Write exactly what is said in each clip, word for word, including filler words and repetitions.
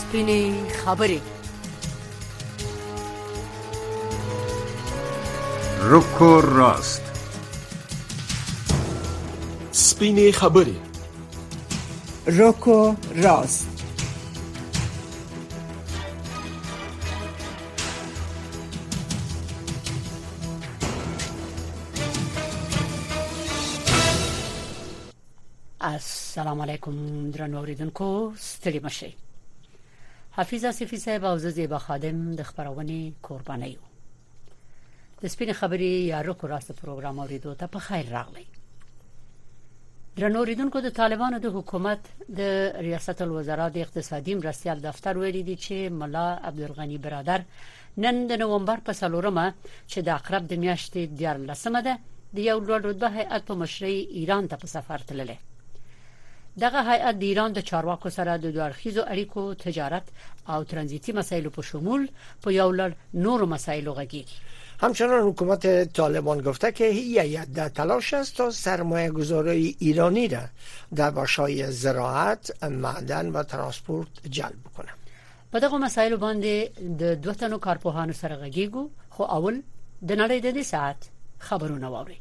سپینې خبرې. رک و راست. سپینې خبرې. رک و راست. السلام علیکم درنو اوریدونکو، ستړي مشئ. حفیظ آصفی صاحب او زیبا خادم د خبرونه قرباني یو. د سپینې خبرې یا رک و راست پروګرام اوریدو ته په خیر راغلی. درنو اوریدونکو، د طالبانو د حکومت د ریاست الوزرا د اقتصادي مرستیال دفتر ویلي دی چې ملا عبدالغنی برادر نن د نومبر په څلورمه چې د عقرب د میاشتې دیارلسمه ده د یو لوړ رتبه هیئت په مشرۍ ایران ته په سفر تللی. دغه هیئت د ایران د چارواکو سره د دوه اړخیزو اړیکو، تجارت او ترانزیتي مسایلو په شمول په یو لړ نورو مسایلو غږیږي. همچنان حکومت طالبان گفته که این هیئت در تلاش است تا سرمایه گذاری ایرانی را در بخش‌های زراعت، معدن و ترانسپورت جلب کنه. په دغه مسایلو باندې د دوه تنو کارپوهانو سره غږیږو، خو اول د نړۍ د دې ساعت خبرونه واوري.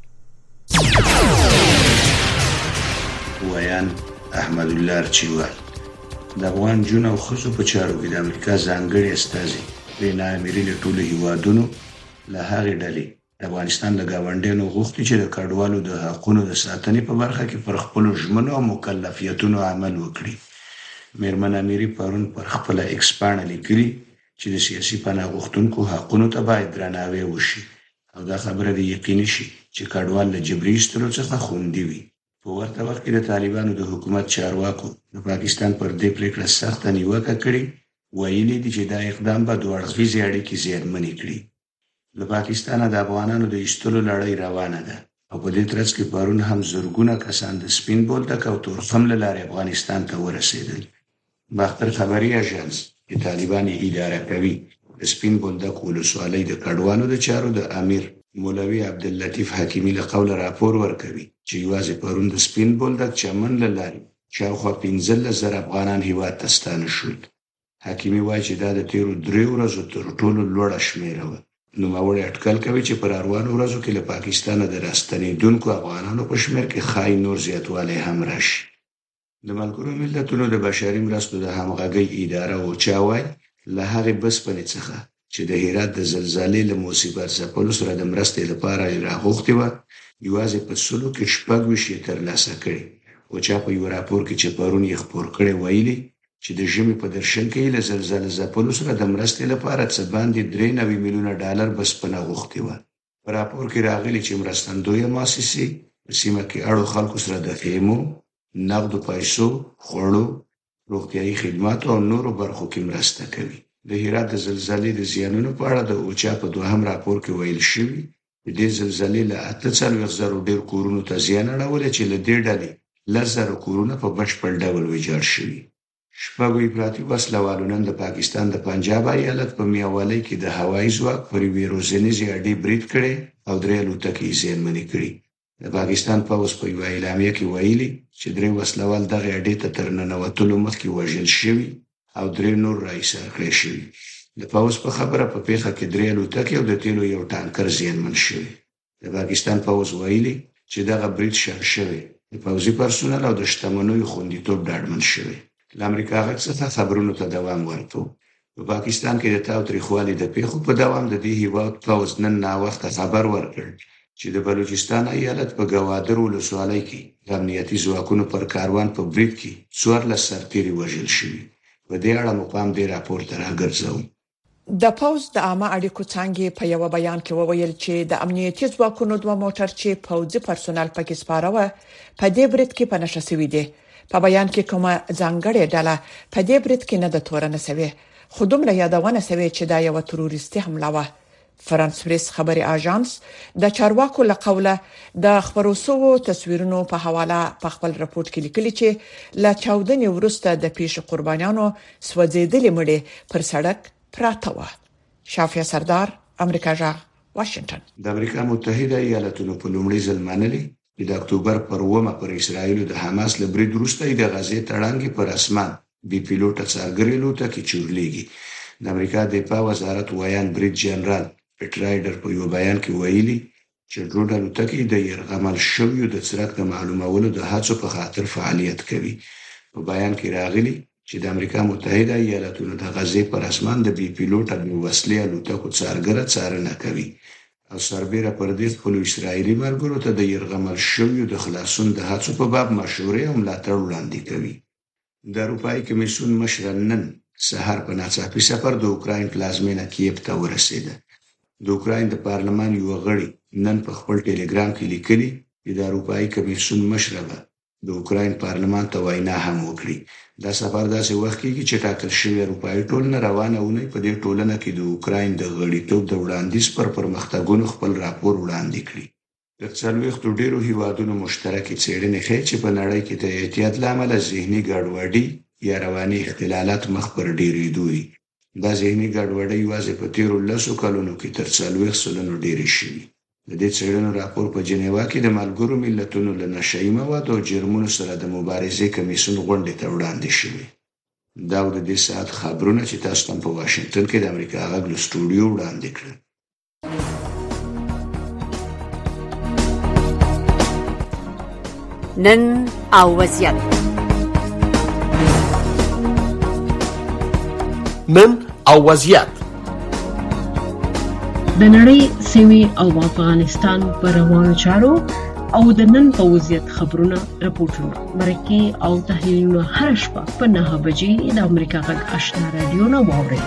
ویان احمد الله ارچیوال د افغان جون او خصو په چارو کې د امریکا ځانګړي استازي بین امیر له ټولو هیوادونو له هغې ډلې د افغانستان د گاونډیانو غوښتي چې د کډوالو د حقوقو د ساتنې په برخه کې پر خپل ژمنو او مکلفیتونو عمل وکړي. میرمن امیری پرون پر خپل ایکسپانډ لیکلي چې د سیاسي پناه غوښتونکو حقوقو ته باید درناوی وشي او دا خبره د یقیني شي چې کډوال له جبري ایستلو څخه خوندي وي. په ورته وخت کې د طالبانو د حکومت چارواکو د پاکستان پر دې پریکړه سخته نیوکه کړې، ویلي دي چې دا اقدام به دوه اړخیزې اړیکې زیانمنې کړي. له پاکستانه د افغانانو د ایستلو لړۍ روانه ده او په دې ترڅ کې پرون هم زرګونه کسان د سپین بولدک او تورخم له لارې افغانستان ته ورسېدل. باختر خبري اژانس چې طالبان یې اداره کوي د سپین بولدک ولسوالۍ د کډوالو د چارو د امیر مولوي عبداللطیف حکیمی له قوله راپور ورکوي چې یوازې پرون د سپین بولدک چمن له لارې شاوخوا پنځلس زره افغانان هیواد ته ستانه شول. حکیمی وایي چې دا د تیرو درې ورځو تر ټولو لوړه شمېره وه. نوموړی اټکل کوي چې پر روانو ورځو کې له پاکستانه د راستنېدونکو افغانانو په شمېر کې ښایي نور زیاتوالی هم راشي. د ملګرو ملتونو د بشري مرستو د همغږۍ اداره اوچا وایي له هغې بسپنې څخه چې د هرات د زلزلې له مصیبت ځپلو سره د مرستې لپاره یې راغوښتې وه، یوازې په سلو کې شپږ ویشت یې ترلاسه کړي. اوچا په یو راپور کې چې پرون یې خپور کړی ویلي چې د ژمي په درشل کې له زلزلې ځپلو سره د مرستې لپاره څه باندې درې نوي میلیونه ډالر بسپنه غوښتې وه. په راپور کې راغلي چې مرستندویه مؤسسې په سیمه کې اړو خلکو سره د خیمو، نقدو پیسو، خوړو، روغتیایي خدماتو او نورو برخو کې مرسته کوي. د هرات د زلزلې د زیانونو په اړه د اوچا په دوهم راپور کې ویل شوي چې د زلزلې له اته څلوېښت زرو ډېر کورونو ته زیان اړولی چې له دې ډلې لس زره کورونه په بشپړ ډول ویجاړ شوي. شپږو افراطي وسلوالو نن د پاکستان د پنجاب ایالت په میاوالی کې د هوایي ځواک پر یوې روزنیزې اډې برید کړی او درې الوتکې یې زیانمنې کړي. د پاکستان پوځ په یوه اعلامیه کې ویلي چې درې وسلوال دغې اډې ته تر ننوتلو مخکې وژل شوي او درې نور راایسار کړای شوي. د پوځ په خبره په پیښه کې درې الوتکې او د تیلو یو ټانکر زیانمن شوي. د پاکستان پوځ ویلي چې دغه برید شنډ شوی، د پوځي پرسونل او د شتمنیو خوندیتوب ډاډمن شوی. له امریکا غږ څخه خبرونو ته دوام ورکړو. په پاکستان کې د تاوتریخوالي د پیښو په دوام د دې هیواد پوځ نن ناوخته خبر ورکړ چې د بلوچستان ایالت په ګوادر ولسوالۍ کې د امنیتي ځواکونو پر کاروان په برید کې څوارلس سرتیري وژل شوي. په دې اړه مقام دې راپور ته راګرځوم. د پوز د عامه اړیکو څانګې په یو بیان کې وویل چې د امنیتي ځواکونو دوه موټر چې پوځي پرسونل پکې سپاره په دې برید کې په نشه شوي دي. په بیان کې کومه ځانګړې ډله په دې برید کې نه د تورنه سوي، خو دومره یادونه سوي چې دا یو تروریستي حمله وه. فرانس پریس خبري اژانس د چارواکو له قوله د خبرو تصویرونو په حواله په خپل راپور کې لیکلي چې لا چاودنې وروسته د پیښې قربانیانو سوځېدلې مړي پر سړک پراته و. شافیا سردار، امریکا جغ، واشنگټن. د امریکا متحده ایالاتونو په لومړي ځل منلي چې د اکتوبر پر اوومه پر اسرایل د حماس له برید وروسته د غزې تړانګې پر اسمان بي پیلوټه څارګرې الوتکې چورلېږي. د امریکا د دفاع وزارت وایان بریډ جنرال پیټ رایډر په یو بیان کې ویلي چې ډرون الوتکې د یرغمل شویو د څرک د معلومولو د هڅو په خاطر فعالیت کوي. په بیان کې راغلي چې د امریکا متحده ایالاتونو د غزې پر اسمان د بي پیلوټه بې وسلې الوتکو څارګره څارنه کوي او سربېره پر دې خپلو اسرائیلي ملګرو ته د یرغمل شویو د خلاصون د هڅو په باب مشورې او ملاتړ وړاندې کوي. د اروپایي کمیسیون مشر نن سهار په ناڅاپي سفر د اوکراین پلازمینه کیف ته ورسېده. د اوکراین د پارلمان یو غړي نن په خپل ټلګرام کې لیکلي چې د اروپایي کمیسیون مشر به د اوکراین پارلمان ته وینا هم وکړي. دا سفر داسې وخت کې چې ټاکل شوی اروپایي ټولنه روانه ونی په دې ټولنه کې د اوکراین د غړیتوب د وړاندیز پر پرمختګونو خپل راپور وړاندې کړي. د څلوېښتو ډیرو هیوادونو مشترکې څېړنې ښیي چې په نړۍ کې د اعتیاد له امله ذهني ګډوډي یا رواني اختلالات مخ پر ډېرېدو دي. دا ذهني ګډوډۍ یوازې په تیرو لسو کلونو کې تر څلوېښت سلنو ډېرې شوي. د دې څېړنو راپور په جنیوا کې د ملګرو ملتونو له نشهیي موادو او جرمونو سره د مبارزې کمیسیون غونډې ته وړاندې شوي. دا د دې ساعت خبرونه چې تاسو ته په واشنگټن کې د امریکا غږ له سټوډیو وړاندې کړل. نن او وضعیت نن او وضعیت د نړۍ سیمې او افغانستان پر روانو چارو او د نن په وضعیت خبرونه راپورټونه مرکه او تحلیلونه هر شپه په نهه بجې د امریکا غږ آشنا رادیو نه واورئ.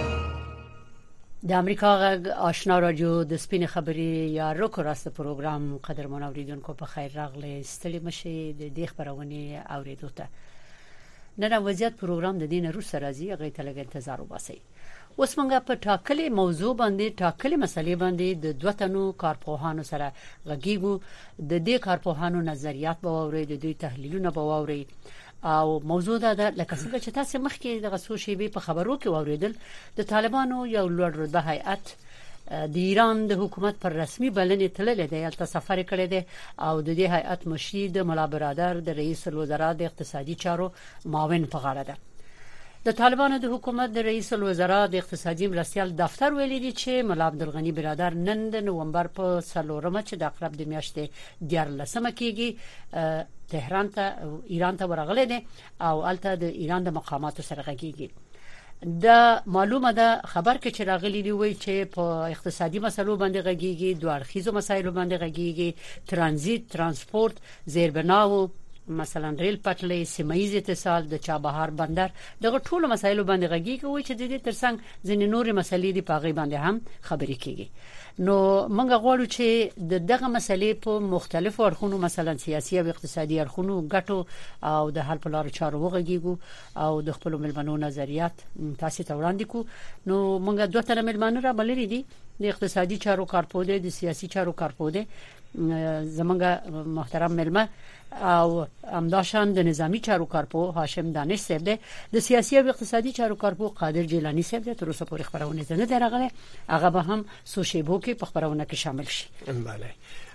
د امریکا غږ آشنا رادیو د سپین خبري یا روکو راست پروګرام قدرمن اوریدونکو په خیر راغلی ستړي مشه د دې خبرونه اوریدو ته. نن وضعیت پروګرام د دین روس راځي هغه ته لږ انتظار وباسئ. اوس موږ په ټاکلې موضوع باندې ټاکلې مسلې باندې د دوه تنو کارپوهانو سره غږیږو. د دې کارپوهانو نظریات به واورئ، د دوی تحلیلونه به واورئ او موضوع دا ده لکه څنګه چې تاسو مخکې د غسو شیبې په خبرو کې واوریدل د طالبانو یو لوړ رتبه هیئت د ایران د حکومت پر رسمي بلنې تللی دی، البته سفر کړی دی او د دې هیئت مشر د مولا برادر د رئیس الوزرا د اقتصادي چارو معاون په غاړه ده. د طالبانو د حکومت د رئیس الوزرا د اقتصادي مرستيال دفتر ویلي دی چې مولا عبدالغنی برادر نن د نومبر په څلورمه چې د اقرب د میاشتې دیارلسمه کېږي تهران ته ایران ته ورغلی دی او الته د ایران د مقاماتو سره غږیږي. دا معلومه ده خبر کې چې راغلی دی وی چې په اقتصادي مسلو باندې غږیږي، دوه اړخیزو مسایلو باندې غږیږي، ترانزیت، ترانسپورت، زیربناو، مثلا ریل پټلۍ، سیمایي اتصال، د چابهار بندر، دغه ټولو مسایلو باندې غږیږي وی چې د دې ترڅنګ ځینې نورې مسلې دی پاغي باندې هم خبرې کیږي. نو موږ غواړو چې د دغه مسلې په مختلفو اړخونو مثلا سیاسي او اقتصادي اړخونو ګټو او د حل په لارو چارو وغږیږو او د خپل ملمنو نظریات تاسو ته وړاندې کو. نو موږ دوه تر ملمنو را بللي دي، د اقتصادي چارو کارپوده، د سیاسي چارو کارپوده زمونږ محترم ملمه او امداشان د نظامی چارو کارپو هاشم دانش صاحب دی، د سیاسي او اقتصادي چارو کارپو قادر جیلانی صاحب دی. تر اوسه پورې خبرونه زنه درغله هغه به هم سوشیبو کې په خبرونه کې شامل شي. بله.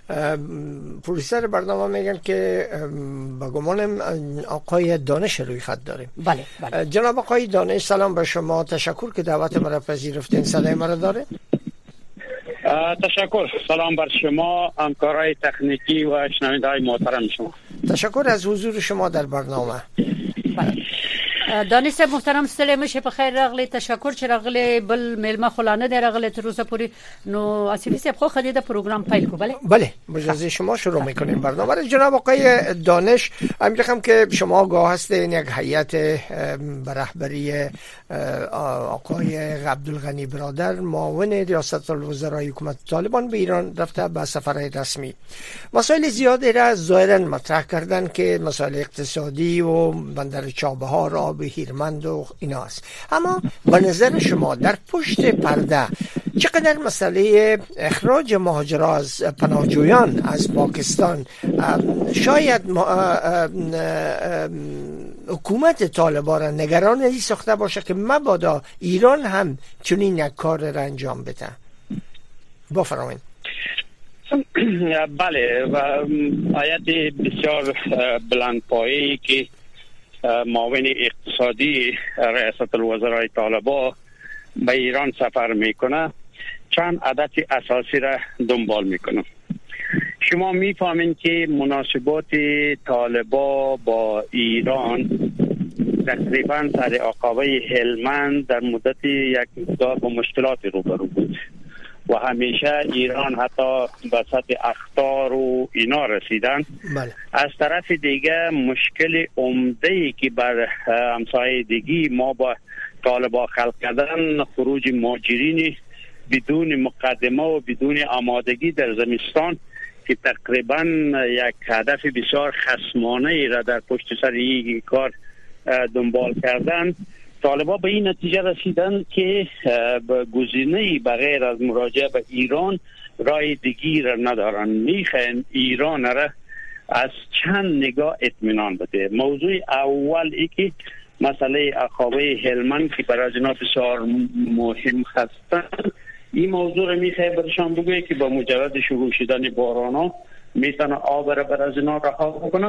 پروډوسر برنامه میگن که با گمانم آقای دانش روی خط داریم. بله بله. جناب آقای دانش سلام به شما، تشکر که دعوت ما را پذیرفتین. صدای ما را داره؟ تشکر، سلام بر شما همکارای تکنیکی و شنونده‌های محترم شما. تشکر از حضور شما در برنامه. دانش صاحب محترم ستړي مشه په خیر راغلی، تشکر چې راغلی. بل ملما خلانه دی راغلی تر اوسه پورې. نو اسیفی صاحب خو خدای د پروګرام پیل کو. بله بله مجازی شما شروع میکنیم برنامه را. جناب آقای دانش میخوام که شما آگاه هستین یک هیئت به رهبری آقای عبدالغنی برادر معاون ریاست الوزرای حکومت طالبان به ایران رفته به سفر رسمی. مسائل زیادی را ظاهرا مطرح کردن که مسائل اقتصادی و بندر چابهار، آب هیرمند و اینا است. اما به نظر شما در پشت پرده چقدر مسئله اخراج مهاجران از پناهجویان از پاکستان شاید حکومت طالبان را نگران ساخته باشه که مبادا ایران هم چنین یک کار را انجام بده؟ بفرمایید. بله، و آیت بسیار بلندپایه‌ای که معاون اقتصادی ریاست الوزرای طالبان به ایران سفر میکنه چند عادت اساسی را دنبال میکنه. شما میفهمین که مناسبات طالبان با ایران تقریبا سر عقبه هلمند در مدت یک مقدار با مشکلات روبرو بود و همیشه ایران حتی به سطح اخطار و اینا رسیدن. بله. از طرف دیگه مشکل عمده‌ای که بر همسایه دیگی ما با طالبان خلق کردن خروج مهاجرین بدون مقدمه و بدون آمادگی در زمستان که تقریبا یک هدف بسیار خصمانه ای را در پشت سر این کار دنبال کردن. طالبان به این نتیجه رسیدن که گزینه‌ای بغیر از مراجعه به ایران راه دیگری را ندارن. میخواین ایران را از چند نگاه اطمینان بده. موضوع اول ای که مسئله عقبه هلمند که برای اینا بسیار مهم هستند، این موضوع را میخواه برشان بگویه که با مجرد شروع شدن باران ها میتونه آب را برای اینا رها بکنن.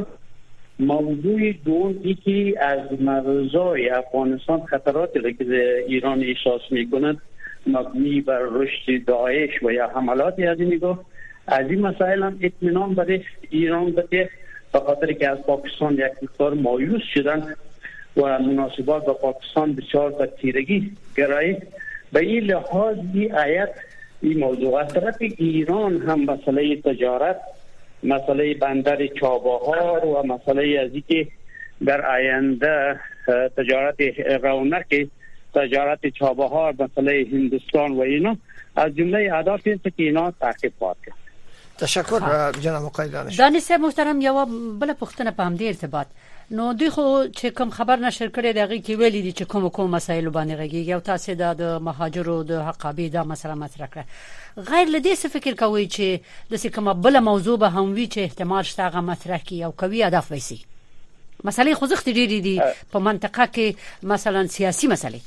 موضوع دوم ای که از مرزهای افغانستان خطراتی را که ایران احساس میکنند مبنی بر رشد داعش و یا حملاتی از این نگاه از این مسائل هم اطمینان برای ایران بده، به خاطر که از پاکستان یک مقدار مایوس شدن و مناسبات با پاکستان بسیار به تیرگی گرایی. به این لحاظ این آیت این موضوع از طرف ایران هم مسئله تجارت، مسئله بندر چابهار و مسئله از اینکه در آینده تجارت رونق تجارت چابهار، مسئله هندوستان و اینا از جمله اهداف است که اینا تعقیب خواهد کرد. تشکر جناب آقای دانش. دانش محترم، یو بل پختنه په همدې ارتباط نو دوی خو چې کوم خبر نشر کړي دغه کې ویلي دي چې کوم کوم مسایل باندې غږیږي او تاسو د مهاجرو د حقابې دا مسله مطرح کړه. غیر لدې څه فکر کوي چې د کومه بل موضوع به هم وي چې احتمال شته هغه مطرح کی او کوي هدف وسی مسلې خوځښت ډېری دي په منطقه کې مثلا سیاسي مسلې.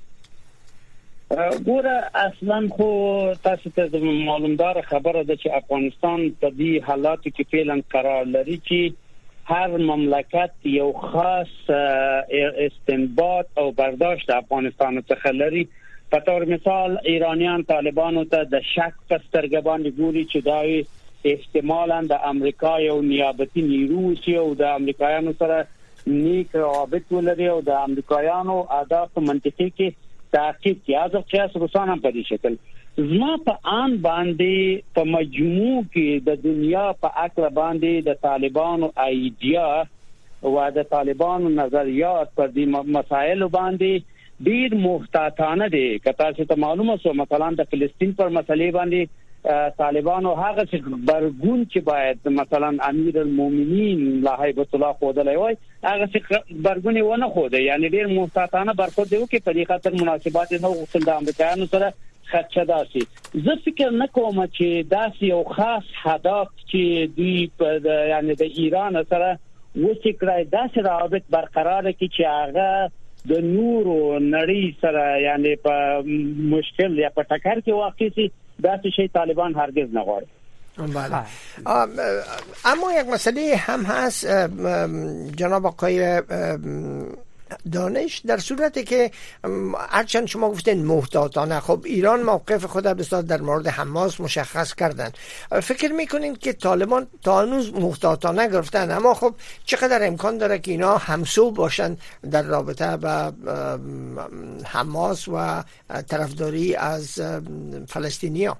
ګوره اصلا خو تاسو ته معلومدار خبره ده چې افغانستان په دې حالاتو کې فعلا قرار لري چې هر مملکت یو خاص استنباط او برداشت افغانستان څخه لري. په تور مثال ایرانیان طالبانو ته د شک په سترګه باندې ګوري چې دا احتمالاً د امریکا یو نیابتي نیرو شي او د امریکایانو سره نیک روابط ولري او د امریکایانو اهداف منطقي کې تعقیب کی از خاص روسان هم په دې شکل زما په ان باندې په مجموع کې د دنیا په اکر باندې د طالبانو ایډیا او د طالبانو نظریات پر دې مسایل باندې ډیر محتاطانه دي. کته چې ته معلومه سو مثلا د فلسطین پر مسلې باندې طالبانو هغه څه برګون چې باید مثلا امیر المؤمنین لا هیبت الله خدای وای هغه څه برګونی ونه خوده، یعنی ډیر محتاطانه برخورد دی چې په دې خاطر مناسبات نو غوښتل د امریکایانو سره خدشه داسي. زه فکر نکوم چې داسې یو خاص هدف چې دی په یعنی د ایران سره وسیکرای داسې روابط برقرار کی چې هغه د نورو نړۍ سره یعنی په مشکل یا په ټکر کې واقع شي. داسې شی طالبان هرگز نغواړي. بله. اما یک مسئله هم هست جناب آقای دانش، در صورتی که هرچند شما گفتین محتاطانه، خب ایران موقف خود بسیار در مورد حماس مشخص کردن، فکر میکنین که طالبان تا هنوز محتاطانه گرفتن، اما خب چقدر امکان داره که اینا همسو باشن در رابطه با حماس و طرفداری از فلسطینیا؟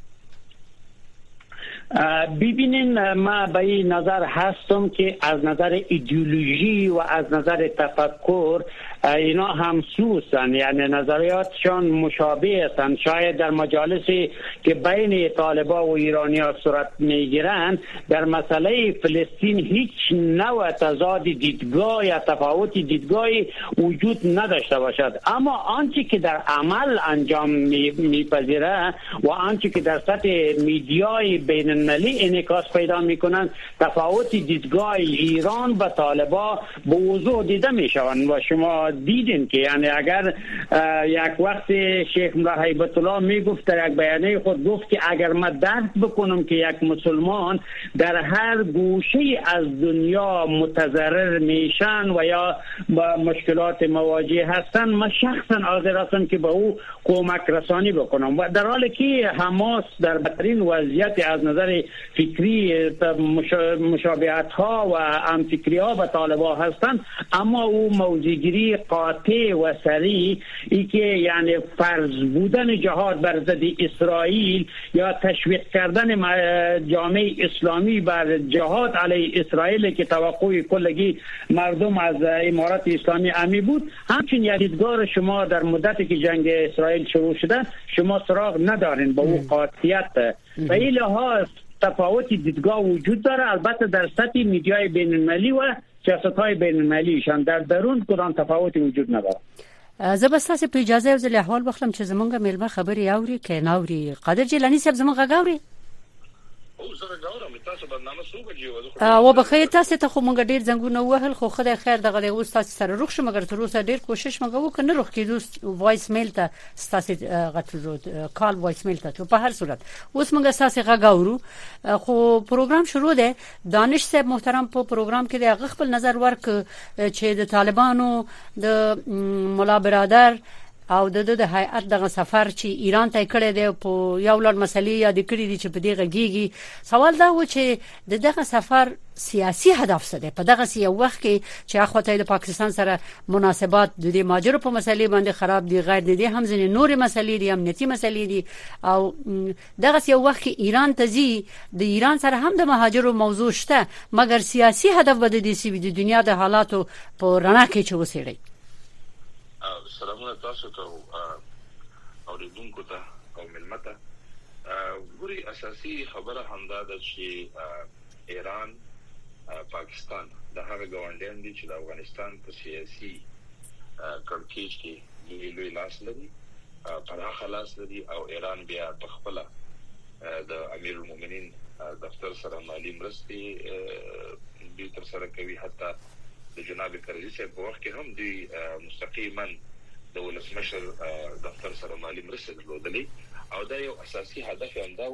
ببینین ما به این نظر هستم که از نظر ایدئولوژی و از نظر تفکر اینا همسوسن، یعنی نظریاتشان مشابه هستند. شاید در مجالسی که بین طالبان و ایرانی‌ها صورت میگیرند در مسئله فلسطین هیچ نوع تضاد دیدگاه یا تفاوت دیدگاهی وجود نداشته باشد، اما آنچه که در عمل انجام میپذیره و آنچه که در سطح میدیای بین المللی انعکاس پیدا میکنند تفاوت دیدگاه ایران و طالبان به وضوح دیده میشوند و شما دیدیم که یعنی اگر یک وقت شیخ ملا هیبت الله میگفت در یک بیانیه خود گفت که اگر ما درک بکنم که یک مسلمان در هر گوشه از دنیا متضرر میشن و یا با مشکلات مواجه هستن، ما شخصا حاضر هستم که به او کمک رسانی بکنم. و در حالی که حماس در بدترین وضعیت از نظر فکری مشابهت ها و همفکری ها به طالبان هستند، اما او موضع‌گیری قاطع و سریع ای که یعنی فرض بودن جهاد بر ضد اسرائیل یا تشویق کردن جامعه اسلامی بر جهاد علیه اسرائیل که توقع کلگی مردم از امارات اسلامی امی بود، همچنین یک دیدگاه شما در مدتی که جنگ اسرائیل شروع شده شما سراغ ندارین با او قاطعیت. و این لحاظ تفاوت دیدگاه وجود داره، البته در سطح میدیای بین المللی و سیاست‌های بین المللیشان در درون کدام تفاوتی وجود نداره. زبستاسه په اجازه یو ځل احوال بخلم چې زمونږ ملما خبري اوري کې ناوري قادر جیلانی صاحب زمونږ غاوري او زه غواړم تاسو برنامه څو بجې و بخیر تاسو ته خو مونږ ډیر زنګونه وهل خو خدای خیر دغه د اوس تاسو سره روښ شو مګر تر اوسه ډیر کوشش مګو کنه روښ کیدو وایس میل ته تاسو غټلو کال وایس میل ته په هر صورت اوس مونږ تاسو غاورو خو پروګرام شروع ده. دانش صاحب محترم په پروګرام کې د خپل نظر ورک چې د طالبانو د مولا برادر او د د هیئت دغه سفر چې ایران ته کړی دی په یو لړ مسلې یا د کړی دي چې په دغه گیږي. سوال دا و چې د دغه سفر سیاسي هدف څه دی په دغه سی وخت کې چې اخوته د پاکستان سره مناسبات د دې ماجرو په مسلې باندې خراب دي، غیر دي هم ځینې نور مسلې دي، امنیتي مسلې دي، او دغه سی وخت کې ایران ته ځي د ایران سره هم د مهاجرو موضوع شته، مګر سیاسي هدف بده دي چې د دنیا د حالاتو په رڼا کې چې وسیړي. سلامونه تاسو ته او لیدونکو ته او ملمته. ګوري اساسي خبره همدا ده چې ایران پاکستان د هغه ګاونډیان دي چې د افغانستان په سیاسي کړکېچ کې لوی لوی لاس لري، پراخه لاس لري، او ایران بیا په خپل د امیر المؤمنین دفتر سره مالی مرستې دوی تر سره کوي. حتی د جناب کرزي صاحب په وخت کې هم دوی مستقیما د ولسمشر دفتر سره مالی مرستې درلودلې، او دا یو اساسي هدف هم دا و.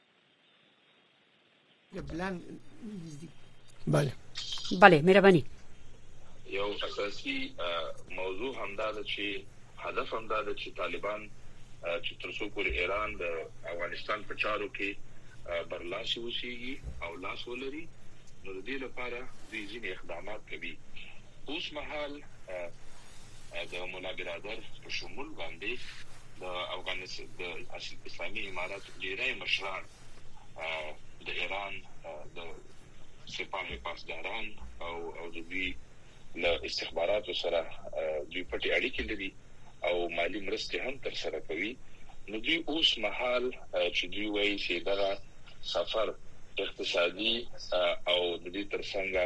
بله بله مهرباني. یو اساسي موضوع هم دا ده چې هدف هم دا ده چې طالبان چې تر څو پورې ایران د افغانستان په چارو کې برلاسي وشيږي او لاس ولري، نو د دې لپاره دوی ځینې اقدامات کوي. اوس مهال د مولا برادر په شمول باندې د افغانستان د اسلامي امارات ډیری مشران د ایران د سپاه پاسداران او او د دوی له استخباراتو سره دوی پټي اړیکې لري او مالی مرستې هم تر سره کوي. نو دوی اوس مهال چې دوی وایي چې دا سفر اقتصادي او د دې ترڅنګ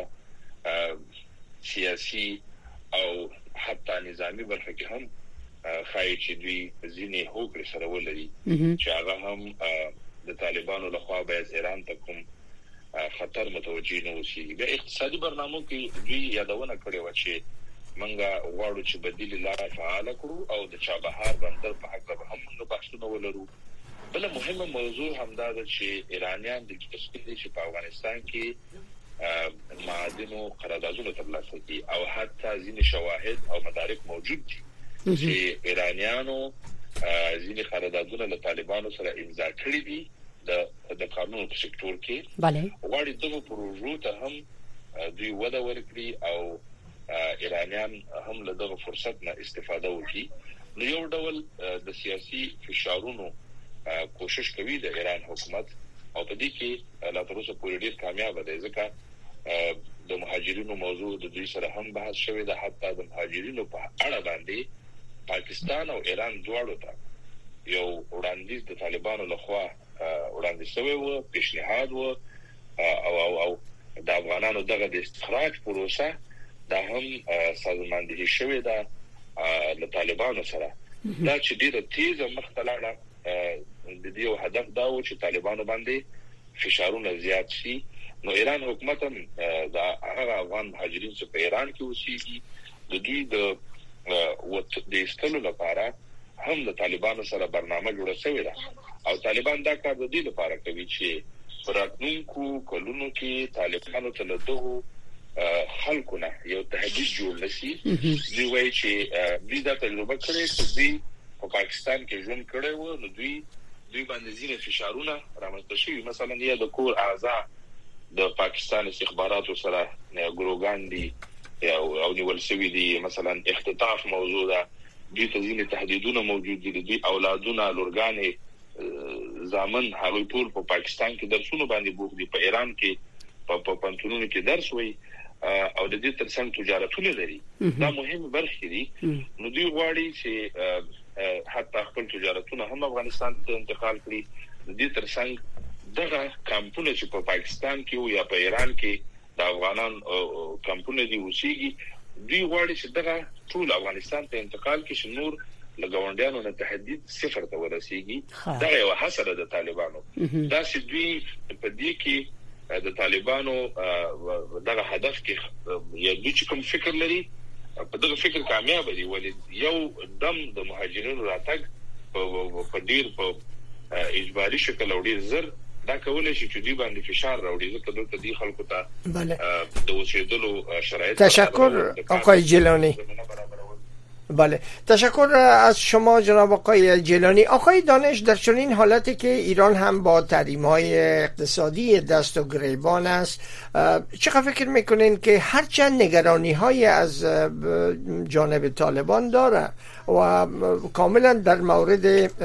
سیاسي او حتی نظامی برخه کې هم خای چې دوی ځینې هوکړې سره ولري چې هغه هم د طالبانو لخوا باید ایران ته کوم خطر متوجه نه وشي. د اقتصادي برنامو کې دوی یادونه کړې و چې منګه غواړو چې بدیل لارې فعال کړو او د چابهار بندر په حق به هم موږ بحثونه ولرو. بل مهمه موضوع هم دا ده چې ایرانیان د کسبګرۍ چې په افغانستان کې معادنو قراردادونه ترلاسه کړي او حتی ځینې شواهد او مدارک موجود دي چې ایرانیانو ځینې قراردادونه له طالبانو سره امضا کړي دي د د قانون په سکتور کې. بله غواړي دغه پروژو ته هم دوی وده ورکړي او ایرانیان هم له دغه فرصت نه استفاده وکړي. نو یو ډول د سیاسي فشارونو کوشش کوي د ایران حکومت، او په دې کې لا تر اوسه پورې ډیر کامیاب دی ځکه د مهاجرینو موضوع د دوی سره هم بحث شوی دی. حتی د مهاجرینو په اړه باندې پاکستان او ایران دواړو ته یو وړاندیز د طالبانو لخوا وړاندیز شوی و، پیشنهاد و او او او د افغانانو دغه د استخراج پروسه دا هم سازماندهي شوی ده له طالبانو سره. دا چې ډیره تیزه مخته لاړه د دې یو هدف دا و چې طالبانو باندې فشارونه زیات شي. نو ایران حکومت هم د هغه افغان مهاجرین چې په ایران کې اوسېږي د دوی د و د ایستلو لپاره هم د طالبانو سره برنامه جوړه شوې ده او طالبان دا کار د دې لپاره کوي چې پراتونکو کلونو کې طالبانو ته له دغه خلکونه یو تهدید جوړ نشي. دوی وایي چې دوی دا تجربه کړې چې دوی په پاکستان کې ژوند کړی و، نو دوی دوی باندې ځینې فشارونه رامنځته شوي، مثلا یا د کور اعضاء د پاکستان استخباراتو سره ګروګان دي او نیول شوي دي، مثلا اختطاف موضوع ده، دوی ته ځینې تهدیدونه موجود دي، دوی اولادونه لورګانې زامن هغوی ټول په پاکستان کې درسونه باندې بوخت دي، په ایران کې په پنتونونو کې درس وایي او د دې ترڅنګ تجارتونه لري. دا مهم برخې دي. نو دوی غواړي چې حتی خپل تجارتونه هم افغانستان ته انتقال کړي. د دې ترڅنګ دغه کمپونه چې په پاکستان کې او یا په ایران کې د افغانان کمپونه دي اوسېږي، دوی غواړي چې دغه ټول افغانستان ته انتقال کړي چې نور لګاونډیانو نه تهدید صفر ته ورسیږي. دا یو حسره د طالبانو. دا چې دوی په دې کې د طالبانو دغه هدف کې یا دوی چې کوم فکر لري په دغه فکر کامیاب دي، ولې یو دم د مهاجرینو راتګ په ډیر په اجباري شکل او ډیر زر دا کولای شي چې دوی باندې فشار راوړي، ځکه دلته دي خلکو ته د اوسېدلو شرایط. تشکر آقای جیلانی. بله، تشکر از شما جناب آقای جیلانی. آقای دانش، در چنین حالتی که ایران هم با تحریم‌های اقتصادی دست و گریبان است، چقدر فکر میکنین که هرچند نگرانی‌های از جانب طالبان داره و کاملا در مورد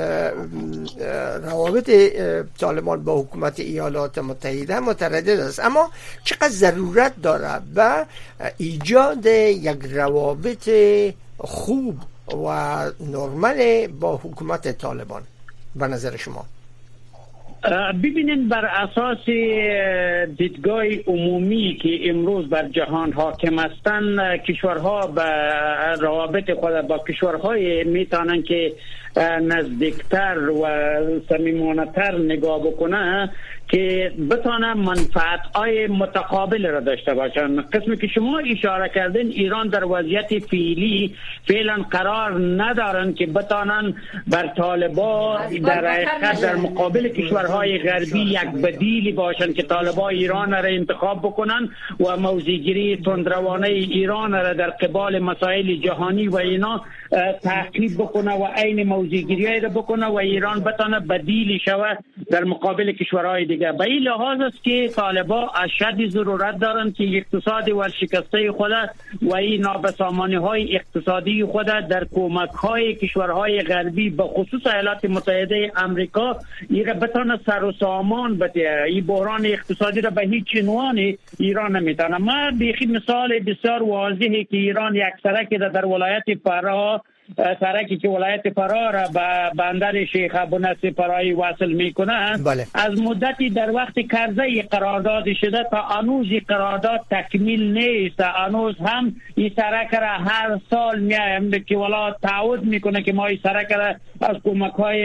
روابط طالبان با حکومت ایالات متحده متردد است، اما چقدر ضرورت داره به ایجاد یک روابط خوب و نرمال با حکومت طالبان به نظر شما؟ ببینید، بر اساس دیدگاه عمومی که امروز بر جهان حاکم هستند، کشورها به روابط خود با کشورهای میتونن که نزدیکتر و صمیمانه‌تر نگاه بکنه که بتانه منفعت‌های متقابل را داشته باشن. قسمی که شما اشاره کردین، ایران در وضعیت فعلی فعلا قرار ندارن که بتانن بر طالبان در حقیقت در مقابل کشورهای غربی یک بدیلی باشن که طالبان ایران را انتخاب بکنن و موضع‌گیری تندروانه ایران را در قبال مسائل جهانی و اینا تعقیب بکنه و عین موضع‌گیری را بکنه و ایران بتانه بدیلی شود در مقابل کشورهای دیگه. به این لحاظ است که طالبان اشد ضرورت دارند که اقتصاد ورشکسته خود و این نابسامانی‌های اقتصادی خود در کمک‌های کشورهای غربی به خصوص ایالات متحده آمریکا ایران بتونه سر و سامان بده. این بحران اقتصادی را به هیچ عنوان ایران نمیتونه. ما بیخی مثال بسیار واضحه که ایران یک سرکی در ولایت فرا سرکی که ولایت فرا را به بندر شیخ ابونصر فرایی وصل میکنه، بله. از مدتی در وقت کرزه قرارداد شده تا هنوز قرارداد تکمیل نیست. هنوز هم این سرک را هر سال میایم که ولا تعهد میکنه که ما این سرک را از کمک های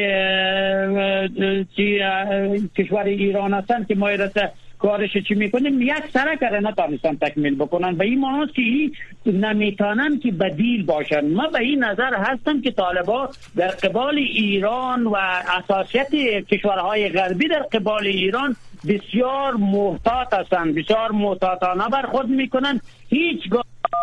کشور ایران هستن که ما رسه کارش چی میکنیم، یک سرک را نتانستن تکمیل بکنن. به این معناست که این نمیتونن که بدیل باشن. ما به این نظر هستم که طالبان در قبال ایران و اساسیت کشورهای غربی در قبال ایران بسیار محتاط هستند، بسیار محتاطانه برخورد میکنن. هیچگاه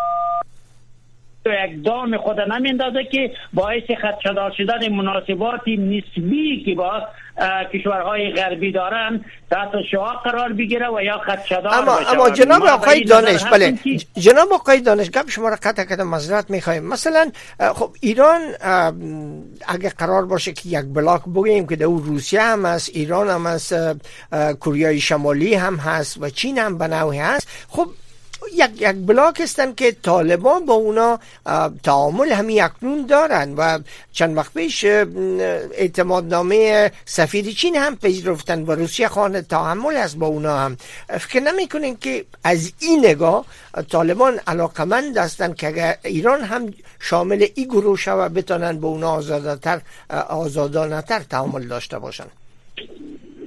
اقدام خود نمیندازه که باعث خدشه‌دار شدن مناسبات نسبی که با کشورهای غربی دارن تحت شعاع قرار بگیره و یا خدشه‌دار اما بشه. اما جناب آقای دانش، بله جناب آقای دانش، گپ شما را قطع کردم، معذرت میخوایم. مثلا خب ایران اگه قرار باشه که یک بلاک بگیم که در روسیه هم هست، ایران هم هست، کره شمالی هم هست و چین هم به نوعی هست، خب یک یک بلاک هستن که طالبان با اونا تعامل همین اکنون دارن و چند وقت پیش اعتمادنامه سفیر چین هم پذیرفتن و روسیه خواهان تعامل است با اونا هم. فکر نمیکنین که از این نگاه طالبان علاقمند هستن که اگر ایران هم شامل این گروه شود بتونن با اونا آزادتر آزادانه تر تعامل داشته باشن؟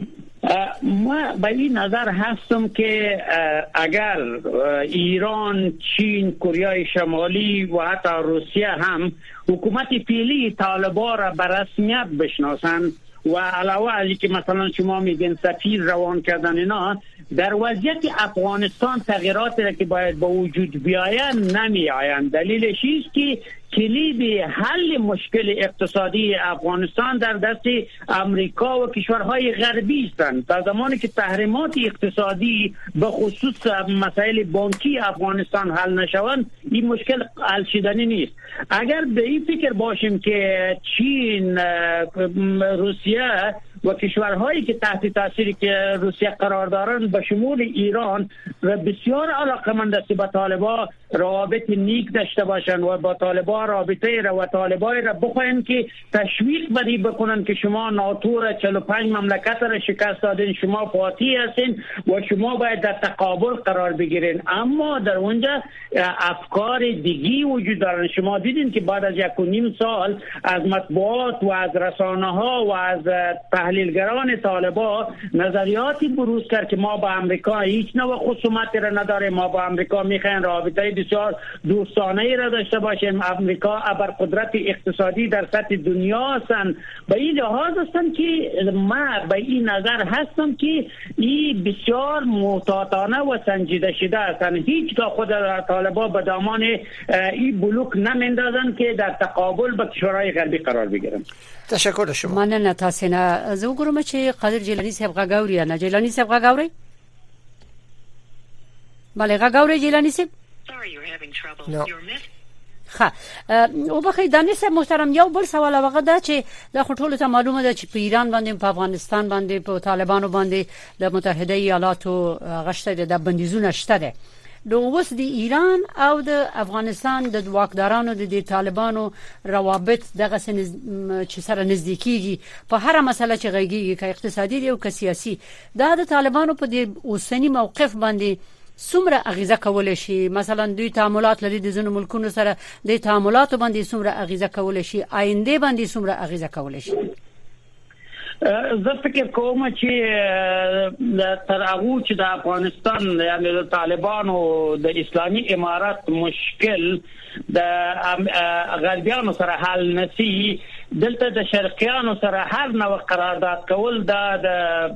ما به این نظر هستم که اگر ایران، چین، کره شمالی و حتی روسیه هم حکومت فعلی طالبان را به رسمیت بشناسند و علاوه از اینکه مثلا شما میگین سفیر روان کردن اینا، در وضعیت افغانستان تغییراتی را که باید به وجود بیاید نمی آیند. دلیلش است که کلید حل مشکل اقتصادی افغانستان در دست امریکا و کشورهای غربی است. تا زمانی که تحریمات اقتصادی به خصوص مسائل بانکی افغانستان حل نشوند، این مشکل حل شدنی نیست. اگر به این فکر باشیم که چین، روسیه و کشورهایی که تحت تاثیر که روسیه قرار دارند به شمول ایران و بسیار علاقمند است به طالبان روابط نیک داشته باشند و با طالبان رابطه را و طالبان را بخواهند که تشویق بدی بکنند که شما ناتو را چهل و پنج مملکت را شکست دادین، شما فاتح هستین و شما باید در تقابل قرار بگیرین. اما در اونجا افکار دیگی وجود دارند. شما دیدین که بعد از یک و نیم سال از مطبوعات و از رسانه ها و از تحلیلگران طالبان نظریاتی بروز کرد که ما با امریکا هیچ نوع خصومتی را نداریم، ما با امریکا میخوایم رابطه بسیار دوستانه ای را داشته باشیم، امریکا ابرقدرت اقتصادی در سطح دنیا هستند. به این لحاظ هستند که ما به این نظر هستم که این بسیار محتاطانه و سنجیده شده هستند. هیچگاه خود طالبان به دامان این بلوک نمیندازند که در تقابل با کشورهای غربی قرار بگیرند. تشکر شما. مننه تاسو نه. زه وګورم چې قادر جیلانی صاحب غاګوري نه جیلانی صاحب غاګوري بله غاګوري جیلانی صاحب no. ښه او بخې دانش محترم یو بل سوال هغه دا چې د خټولو ته معلومه ده چې په ایران باندې په افغانستان باندې په طالبانو باندې د متحده ایالاتو غشته د بندیزونه شته ده. د اوس د ایران او د افغانستان د واکدارانو د طالبانو روابط دغه چې سره نزدیکیږي په هر مسله چې غږیږي، که اقتصادي دی او که سیاسي، دا د طالبانو په د اوسنی موقف باندې څومره اغیزه کولای شي؟ مثلا دوی تعاملات لري د ځینو ملکونو سره، د تعاملاتو باندې څومره اغیزه کولای شي، آینده باندې څومره اغیزه کولای شي؟ زه فکر کوم چې تر هغه چې د افغانستان یعنی د طالبانو د اسلامي امارات مشکل د غربیانو سره حل نشي، دلته د شرقیانو سره هر نوع قرارداد کول دا د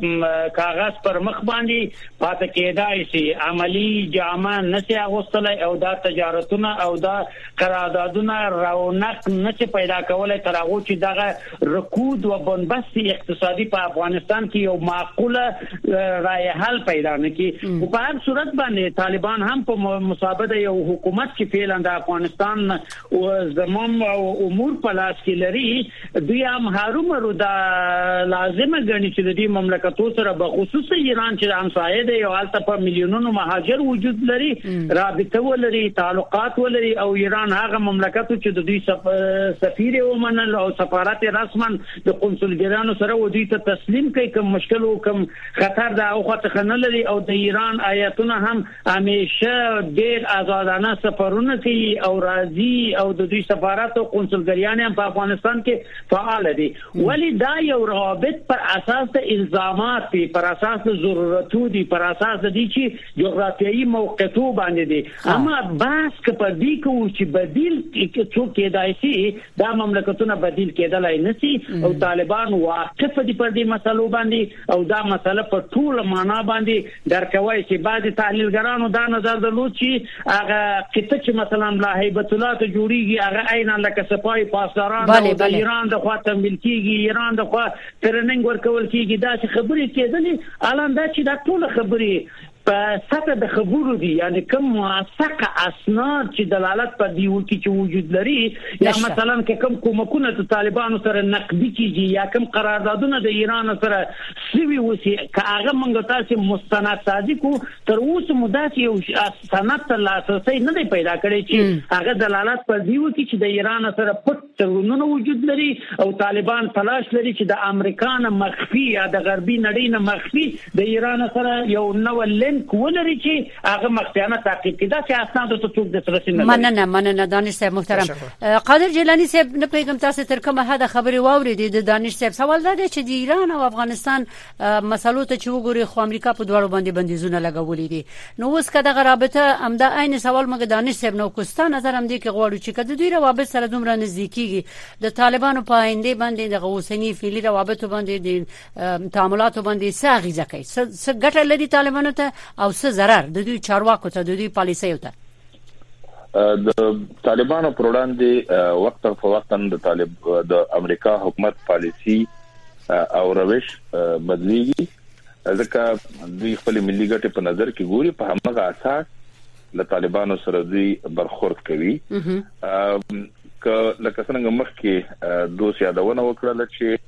کاغذ پر مخ باندې پاتې کېدای شي، عملی جامه نشي اغوستلای او دا تجارتونه او دا قراردادونه رونق نشي پیدا کولای تر هغه چې دغه رکود و بنبست اقتصادي په افغانستان کې یو معقوله رای حل پیدا نکړي. په هر صورت باندې طالبان هم په مصابه یو حکومت چې فعلا د افغانستان او زموږ امور په لاس کې لري، دوی هم هرومرو دا لازمه ګڼي چې د دې مملکتونو سره به خصوصا ایران چې همسایه دی او هلته په میلیونونو مهاجر وجود لري، رابطه ولري، تعلقات ولري، او ایران هغه مملکتو چې د دوی سفیر ومنل او سفارت رسما د قنصلګرانو سره و دوی ته تسلیم کوي کوم مشکل او کوم خطر دا او خطر نه لري، او د ایران آیاتونه هم همیشه ډیر آزادانه سفرونه کوي او راځي او د دوی سفارت او قنصلګریان هم په افغانستان کې فعال دي. ولی دا یو روابط پر اساس د الزامات دي، پر اساس د ضرورتو دي، پر اساس د دې چې جغرافیایي موقعیتو باندې دي. اما بس که په دې کې چې بدیل څوک کېدای شي، دا مملکتونه بدیل کېدلای نشي او طالبان واقف دي پر دې مسلو باندې او دا مسله په ټول معنا باندې درکوي چې بعض تحلیلګرانو دا نظر درلود چې هغه کته چې مثلا لا هیبت الله ته جوړیږي هغه عین لکه سپای پاسداران او د ایران د خوا تمویل کیږي، ایران د خوا ترننګ ورکول کیږي، دا چې خبرې کېدلې الان دا چې دا ټول خبرې په سطح د خبرو دي، یعنی کوم موثقه اسناد چې دلالت په دی ورکی چې وجود لري، یا مثلا که کوم کومکونه د طالبانو سره نقدي کیږي یا کوم قراردادونه د ایران سره سوي وسی که هغه موږ تاسو مستند سازي کو تر اوسه مدته یو سند تر لاسه نه دی پیدا کړی چې هغه دلالت په دی ورکی چې د ایران سره پټ تړونونه وجود لري او طالبان تلاش لري چې د امریکا نه مخفي یا د غربي نړۍ نه مخفي د ایران سره یو نو لینک لینک ولري چې هغه مخفیانه تعقیب کړي دا چې اسناد ته څوک د ترسي نه مننه مننه دانش صاحب محترم. قادر جیلانی صاحب نه پیغام تاسو تر کومه حد خبري واورید د دانش صاحب سوال دا دی چې د ایران او افغانستان مسلو ته چې وګوري خو امریکا په دواړو باندې بندیزونه لګولې دي نو اوس کده غرابته همدا عین سوال مګ دانش صاحب نو کوستا نظر هم دي کې غواړو چې کده دوی روابط سره دومره نزدیکیږي د طالبانو په آینده باندې د اوسنی فعلی روابط باندې د تعاملات باندې ساغي ځکه څه ګټه لري طالبانو ته او څه ضرر د دوی چارواکو ته د دوی پالیسیو ته. د طالبانو پر وړاندې وخت په وخت د طالب د امریکا حکومت پالیسی او روش بدلیږي ځکه دوی خپل ملي ګټې په نظر کې ګوري په همغه اساس له طالبانو سره دوی برخورد کوي. ک لکه څنګه مخکې دوه یادونه وکړل چې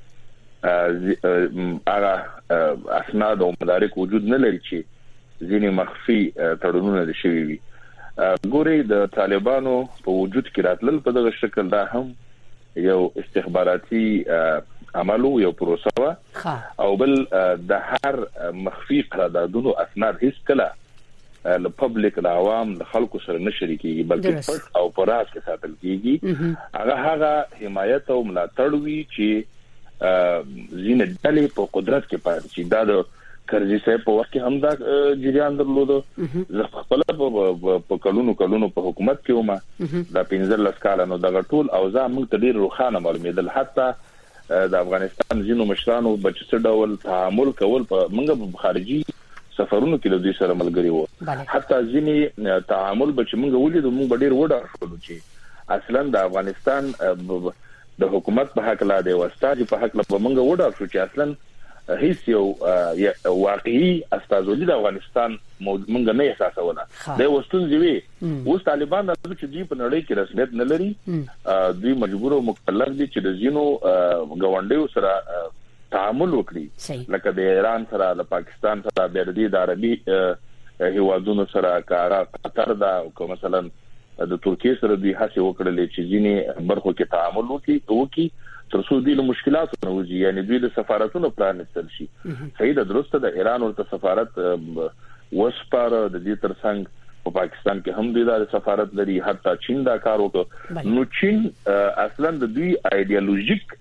هغه اسناد او مدارک وجود نه لري چې ځینې مخفي تړونونه دي شوي وي. ګوري د طالبانو په وجود کې راتلل په دغه شکل دا هم یو استخباراتي عملو یو پروسه او بل د هر مخفي قراردادونو اسناد هیڅ کله ل پبلک د عوام د خلکو سره نشري کیږي بلکې پټ او پراز کې ساتل کیږي. هغه هغه حمایت او ملاتړ وی چې زینه ډلې په قدرت کې پاتې چې دا د کرزي صاحب په وخت کې هم دا جریان درلود. زه خپل په کلونو کلونو په حکومت کې ومه دا پنځه لس کال نو دغه ټول اوضاع موږ ته ډیر روښانه معلومېدل. حتی د افغانستان ځینو مشرانو بچ څه ډول تعامل کول په موږ خارجي سفرونو کې د دوی سره ملګری وو. حتی ځینې تعامل بچ موږ ولیدو موږ ډیر وډار شول چې اصلا د افغانستان د حکومت په حق لا دی واستاج په حق لا موږ وډار شو چې اصلا هیڅ یو واقعي استازولي د افغانستان موږ نه احساسوله د وستون دی اوس طالبان د چې دی په نړۍ کې رسمیت نه لري دوی مجبور او مکلف دي چې د زینو غونډیو سره تعامل وکړي لکه د ایران سره د پاکستان سره د دې د عربي هیوادونو سره کارا قطر دا او مثلا د ترکیه سره دوی هڅه وکړلې چې ځینې برخو کې تعامل وکړي وکړي تر څو دوی له مشکلاتو نه وځي یعنی دوی د سفارتونو پرانستل شي. صحیح ده درسته د ایران ورته سفارت وسپاره د دې ترڅنګ په پاکستان کې هم دوی د سفارت لري حتی چین دا کار وکړ. نو چین اصلا د دوی ایدئولوژیک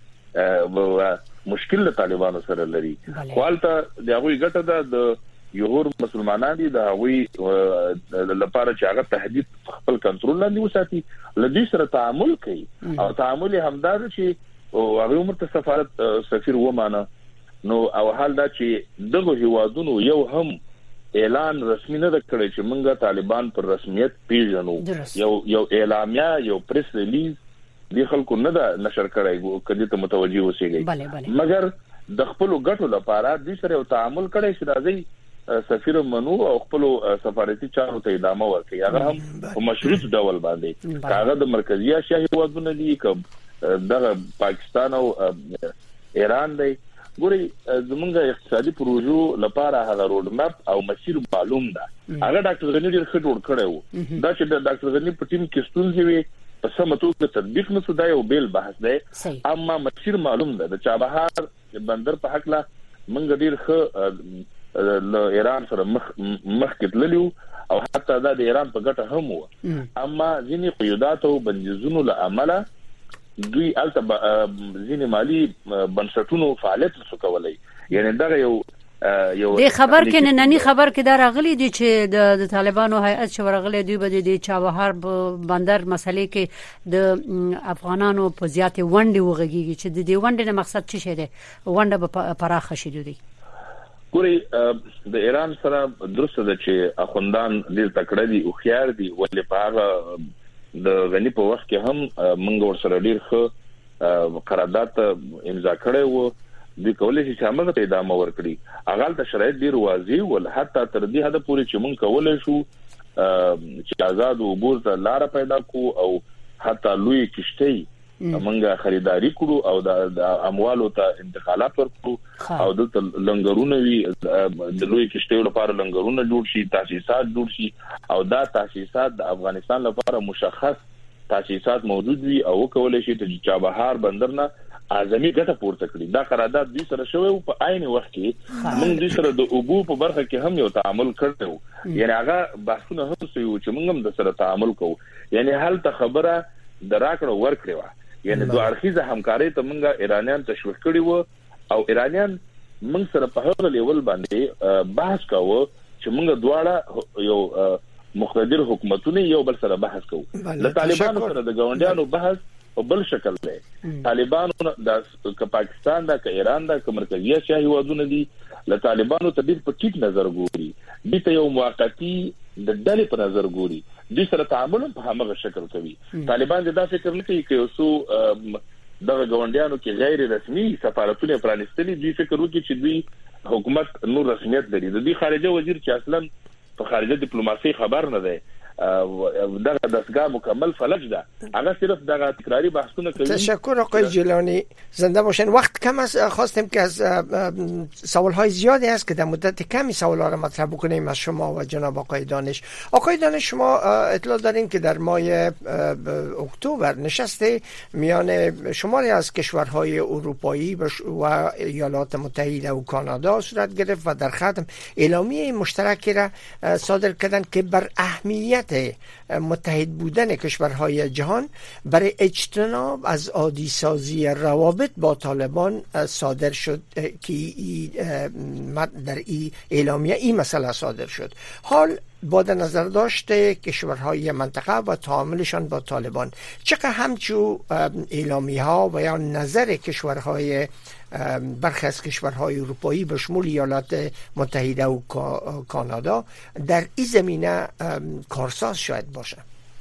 مشکل له طالبانو سره لري. خپلته د هغه ګټه ده د یوهور مسلمانان دي د هغه لپاره چې هغه تهدید خپل کنټرول لاندې وساتي لدی سره تعامل کوي او تعامل همدار چې او هغه عمر ته سفارت سفیر ومانه نو او حال دا چې دغه هیوادونو یو هم اعلان رسمي نه کړی چې موږ طالبان پر رسمیت پیژنو یو یو اعلامیه یو پریس ریلیز دی خلکو نه دا نشر کړی کدي ته متوجي وسیږي مګر د خپل ګټو لپاره د سره تعامل کړی چې راځي سفیر منو او خپل سفارتي چارو ته ادامه ورکړي هغه هم په مشروط ډول باندې کاغذ د مرکزی اسیا هیوادونه دي کوم دغه پاکستان او ایران دی. ګوري زمونږ اقتصادي پروژو لپاره هغه روډ مپ او مسیر معلوم ده. هغه ډاکټر غنی ډیر ښه جوړ کړو دا چې ډاکټر غنی په ټیم کې ستونزې وي په سمه توګه تطبیق نه سودا یو بیل بحث دی اما مسیر معلوم ده. د چابهار بندر په حق لا موږ ډیر ښه له ایران سره مخ مخ کېدلیو او حتی دا د ایران په ګټه هم و اما ځینې قیودات او بندیزونو له عمله دوی الته ځینې مالی بنسټونو فعالیت نشو کولای. یعنی دا یو یو د خبر کې نه نننی خبر کې دا راغلي دي چې د طالبانو هیئت چې ورغلي دوی به د چابهار بندر مسلې کې د افغانانو په زیاتې ونډه وغږیږي چې د دې ونډې مقصد څه شي دی ونډه به پراخه شي. دوی ګوري د ایران سره درسته ده چې اخوندان ډیر تکړه دي او خيار دي ولې په هغه د غنی په وخت کې هم منګ ور سره ډیر ښه قرارداد امضا کړی وو د کولای شي چې هغه ته ادامه ورکړي. هغه ته شرایط ډیر واضح ول حتی تر دې حد پورې چې مونږ کولای شو چې آزاد او بوز د لار پیدا کو او حتی لوی کشتۍ مونږه خریداري کړو او د اموالو ته انتقالات ورکړو او د لنګرونه وی د لوی کشتۍ لپاره لنګرونه جوړ شي تاسیسات جوړ شي او دا تاسیسات د افغانستان لپاره مشخص تاسیسات موجود وي او کولای شي چې چابهار بندر نه اعظمي ګټه پورته کړي. دا قرارداد دوی سره شوی او په عین وخت کې موږ دوی سره د اوبو په برخه کې هم یو تعامل کړو. یعنی هغه بحثونه هم سوي چې موږ هم د سره تعامل کوو. یعنی حل ته خبره دراکړه ورکړه وا. یعنی دوه اړخیزه همکاري ته موږ ایرانیان تشویق کړي وو او ایرانیان موږ سره په هغه لیول باندې بحث کاوه چې موږ دواړه یو مقتدر حکومتونه یو بل سره بحث کوو. د طالبانو سره د ګاونډیانو بحث په بل شکل دی. طالبانو د پاکستان د ایران د مرکزی شاهي وادونه دي له طالبانو تبدیل په ټیټ نظر ګوري. د ته یو موقتی د ډلې په نظر ګوري. د سره تعامل په هغه شکل کوي. طالبان دا فکر نه کوي چې اوسو دغه ګاونډیانو کې غیر رسمي سفارتونه پرانستلي دي. فکر وکړي چې دوی حکومت نور رسمیت لري. د خارجه وزیر چې اصلا په خارجه دیپلوماسي خبر نه دی دغه دستگاه مکمل فلج ده. هغه صرف دغه تکراری بحثونه کوي. تشکر آقای جیلانی، زنده باشین. وقت کم است، خواستیم که از سوال‌های زیادی است که در مدت کمی سوال‌ها را مطرح بکنیم از شما و جناب آقای دانش. آقای دانش، شما اطلاع دارین که در ماه اکتبر نشست میان شماری از کشورهای اروپایی و ایالات متحده و کانادا صورت گرفت و در ختم اعلامیه مشترکی را صادر کردند که بر اهمیت متحد بودن کشورهای جهان برای اجتناب از عادی سازی روابط با طالبان صادر شد که در این اعلامیه این مسئله صادر شد. حال با در نظر داشته کشورهای منطقه و تعاملشان با طالبان، چقدر همچون اعلامیه ها و یا نظر کشورهای برخی از کشورهای اروپایی به شمول ایالات متحده و کانادا در این زمینه کارساز شاید باشه؟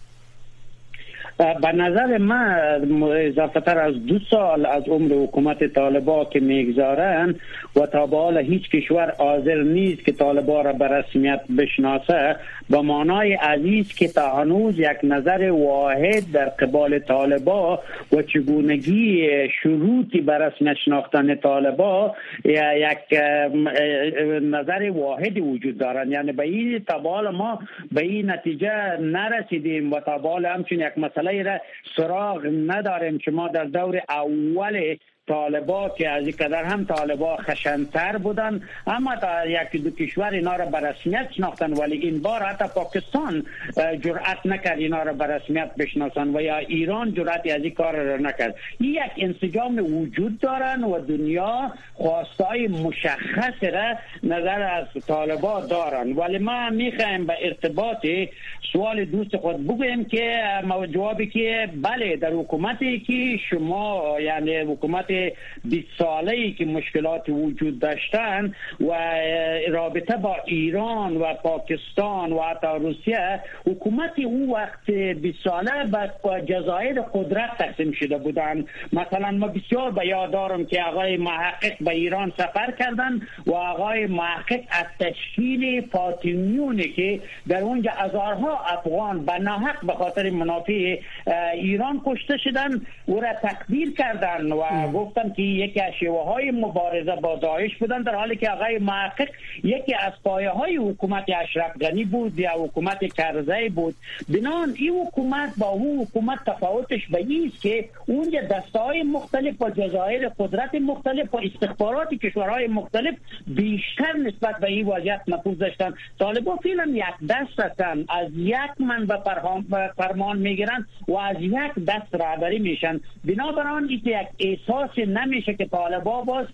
به نظر من اضافه تر از دو سال از عمر حکومت طالبان که میگذارن و تا به حال هیچ کشور حاضر نیست که طالبان را به رسمیت بشناسه، به معنای عزیز که تا هنوز یک نظر واحد در قبال طالبان و چگونگی شروطی به رسمیت شناختن طالبان یک نظر واحدی وجود دارن. یعنی به این تا به حال ما به این نتیجه نرسیدیم و تا به حال همچون یک مسئله را سراغ نداریم که ما در دور اول طالبان که از این قدر هم طالبان خشنتر بودن اما تا یک دو کشور اینا را به رسمیت شناختن، ولی این بار حتی پاکستان جرأت نکرد اینا را به رسمیت بشناسن و یا ایران جرأتی از این کار را نکرد. این یک انسجام وجود دارن و دنیا خواستای مشخص را نظر از طالبان دارن. ولی ما میخوایم به ارتباط سوال دوست خود بگویم که جوابی که بله در حکومتی که شما یعنی حکومت بیست ساله‌ای که مشکلات وجود داشتن و رابطه با ایران و پاکستان و حتی روسیه، حکومت اون وقت بیست ساله به جزایر قدرت تقسیم شده بودن. مثلا ما بسیار به یاد دارم که آقای محقق به ایران سفر کردن و آقای محقق از تشکیل فاطمیونی که در اونجا هزارها افغان به ناحق به خاطر منافع ایران کشته شدن او را تقدیر کردن و گفتن که یکی از شیوه های مبارزه با داعش بودن، در حالی که آقای محقق یکی از پایه های حکومت اشرف غنی بود یا حکومت کرزی بود. بنان این حکومت با اون حکومت تفاوتش به این است که اونجا دسته‌های مختلف و جزایر قدرت مختلف و استخبارات کشورهای مختلف بیشتر نسبت به این وضعیت نفوذ داشتن. طالبان فعلا یک دست هستن، از یک منبع فرمان میگیرن و از یک دست رهبری میشن. بنابراین این یک احساس نمیشه که طالبان باز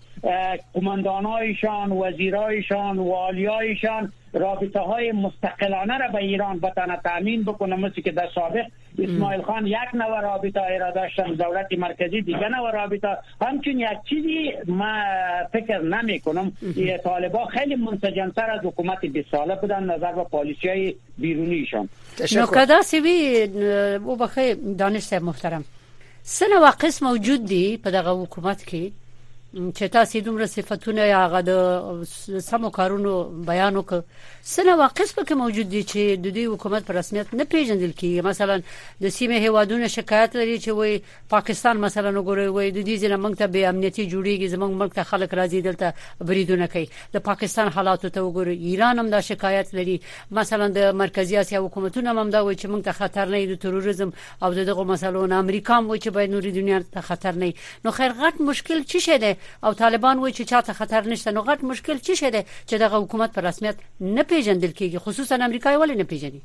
قماندانایشان، وزیرایشان، والیایشان رابطه های مستقلانه را به ایران بتانه تامین بکنه، مثل که در سابق اسماعیل خان یک نوع رابطه را داشتن، دولت مرکزی دیگه نوع رابطه. همچون یک چیزی ما فکر نمی کنم طالبان خیلی منسجمتر از حکومت بیست ساله بودن نظر به پالیسی های بیرونیشان. نکته سوی او بخیر دانش صاحب محترم، سه نوع قسم موجود دی په دغه حکومت کې چې تاسو دومره صفاتونه هغه د سمو کارونو بیان وکړ سنه واقعس پکې موجود دي چې د دې حکومت په رسمیت نه پیژندل کیږي. مثلا د سیمه هیوادونو شکایت لري چې وای پاکستان مثلا وګورئ وای د دې ځنه موږ ته به امنیتي جوړیږي زموږ ملک ته خلک راځي دلته بریدونه کوي. د پاکستان حالاتو ته وګورئ ایران هم دا شکایت لري. مثلا د مرکزی اسیا حکومتونه هم دا وای چې موږ ته خطر نه دی د تروریزم او دغه مسلو امریکا هم وای چې باید نوري دنیا ته خطر نه. نو خیر غټ مشکل څه شه او طالبان وایي چې چاته خطر نشته. نو غټ مشکل څه شه ده چې دغه حکومت په رسمیت نه پیژندل کیږي خصوصا امریکا ولې نه پیژني؟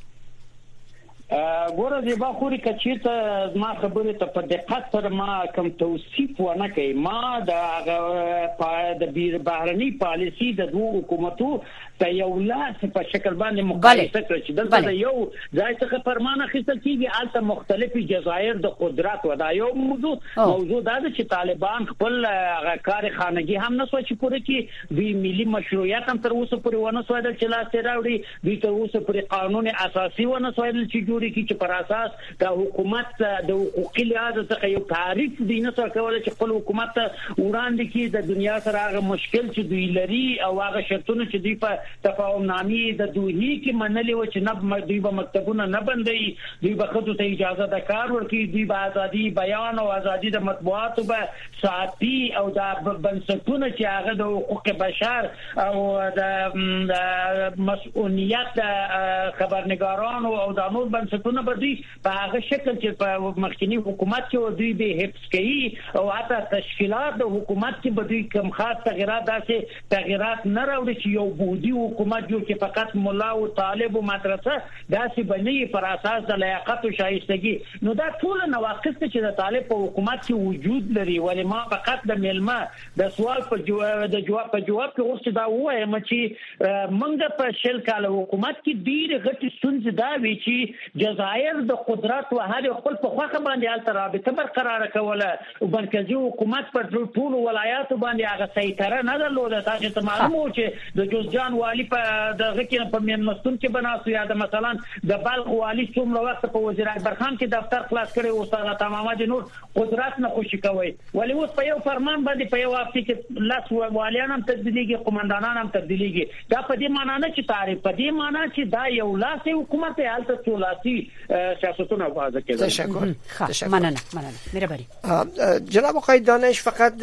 ګوره دی با خوري کچې ته ما خبره ته په دقت سره ما کوم توصیف ونه کوي. ما د د بهرني پالیسي د دوه حکومتو ته یو لاس په شکل باندې مقایسه کړی چې دلته یو ځای څخه فرمان اخیستل کیږي البته مختلفي جزایر د قدرت ودا یو موضوع موضوع دا چې طالبان خپل کار خانگی هم نه سوچ پوره کی دوی ملي مشروعیت هم تر اوسه پورې ونه سوادل چې لاس راوړي. دوی تر اوسه پورې قانون اساسي ونه سوادل چې جوړي کی چې پر اساس د حکومت د حقوقي لحاظ څخه یو تعریف دی نه څه کولای چې خپل حکومت وړاندې کی د دنیا سره هغه مشکل چې دوی لري او هغه شرطونه چې دوی په تفاهم نامې د دوی کې منلې و چې نه دوی به مکتبونه نه بندي دوی به خود ته اجازه د کار ورکړي دوی به ازادي بیان او ازادي د مطبوعاتو به ساتي او د بنسټونو چې هغه د حقوق بشر او د مسؤلیت خبرنګارانو او د نور بنسټونو به دوی په هغه شکل چې په مخکنی حکومت کې دوی به حفظ کوي او حتی تشکیلات د حکومت کې به دوی کوم خاص تغیرات داسې تغیرات نه راوړي چې یو بودی حکومت جو چې فقط مولا او طالب او مدرسه داسې بنې پر اساس د لیاقت او شایستګي. نو دا ټول نواقص چې د طالب په حکومت کې وجود لري. ولې ما فقط د ملما د سوال په جواب د جواب په جواب کې اوس دا وایم چې منګه په شل کال حکومت کې ډیر غټ ستونزې دا وی چې جزایر د قدرت او هر خپل په خوخه باندې حالت رابطه برقرار کوله او مرکزی حکومت پر ټول ولایاتو باندې هغه سیطره نه درلوده. تاسو ته معلومه چې د جوزجان والی په دغه کې په میانمستون کې بناسو یا د مثلا د بلخ والی څومره وخت په وزیر اکبر خان کې دفتر خلاص کړي او استاد تمامه د نور قدرت نه خوشي کوي. ولی اوس په یو فرمان باندې په یو وخت کې لاس والیان هم تبدیلیږي قومندانان هم تبدیلیږي. دا په دې معنی نه چې تعریف په دې معنی چې دا یو لاس حکومت حالت ثلاثي سیاستونه واضح کړي. تشکر. تشکر. مننه مننه مهرباني. جناب آقای دانش فقط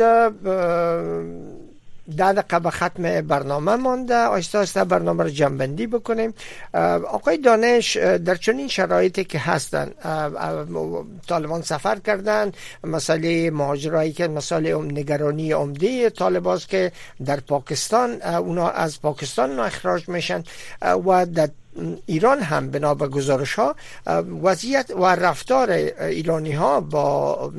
در دقیقه ختم برنامه مانده. آیسته برنامه رو جنبندی بکنیم. آقای دانش در چنین شرایطی که هستن طالبان سفر کردن مسئله مهاجرایی که مسئله نگرانی عمده طالباست که در پاکستان اونا از پاکستان اخراج میشن و در ایران هم بنا به گزارش ها وضعیت و رفتار ایرانی ها با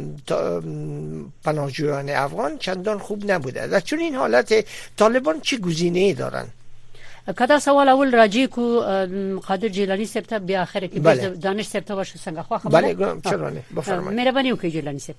پناهجویان افغان چندان خوب نبوده. در چون این حالت طالبان چه گزینه‌ای دارن؟ کدا سوال اول راجی کو قادر جیلانی سپتا بیا اخر کې بله. دانش سپتا ورشه څنګه خو خبره بله چرا نه بفرمایید. مهرباني وکړئ جیلانی سپ.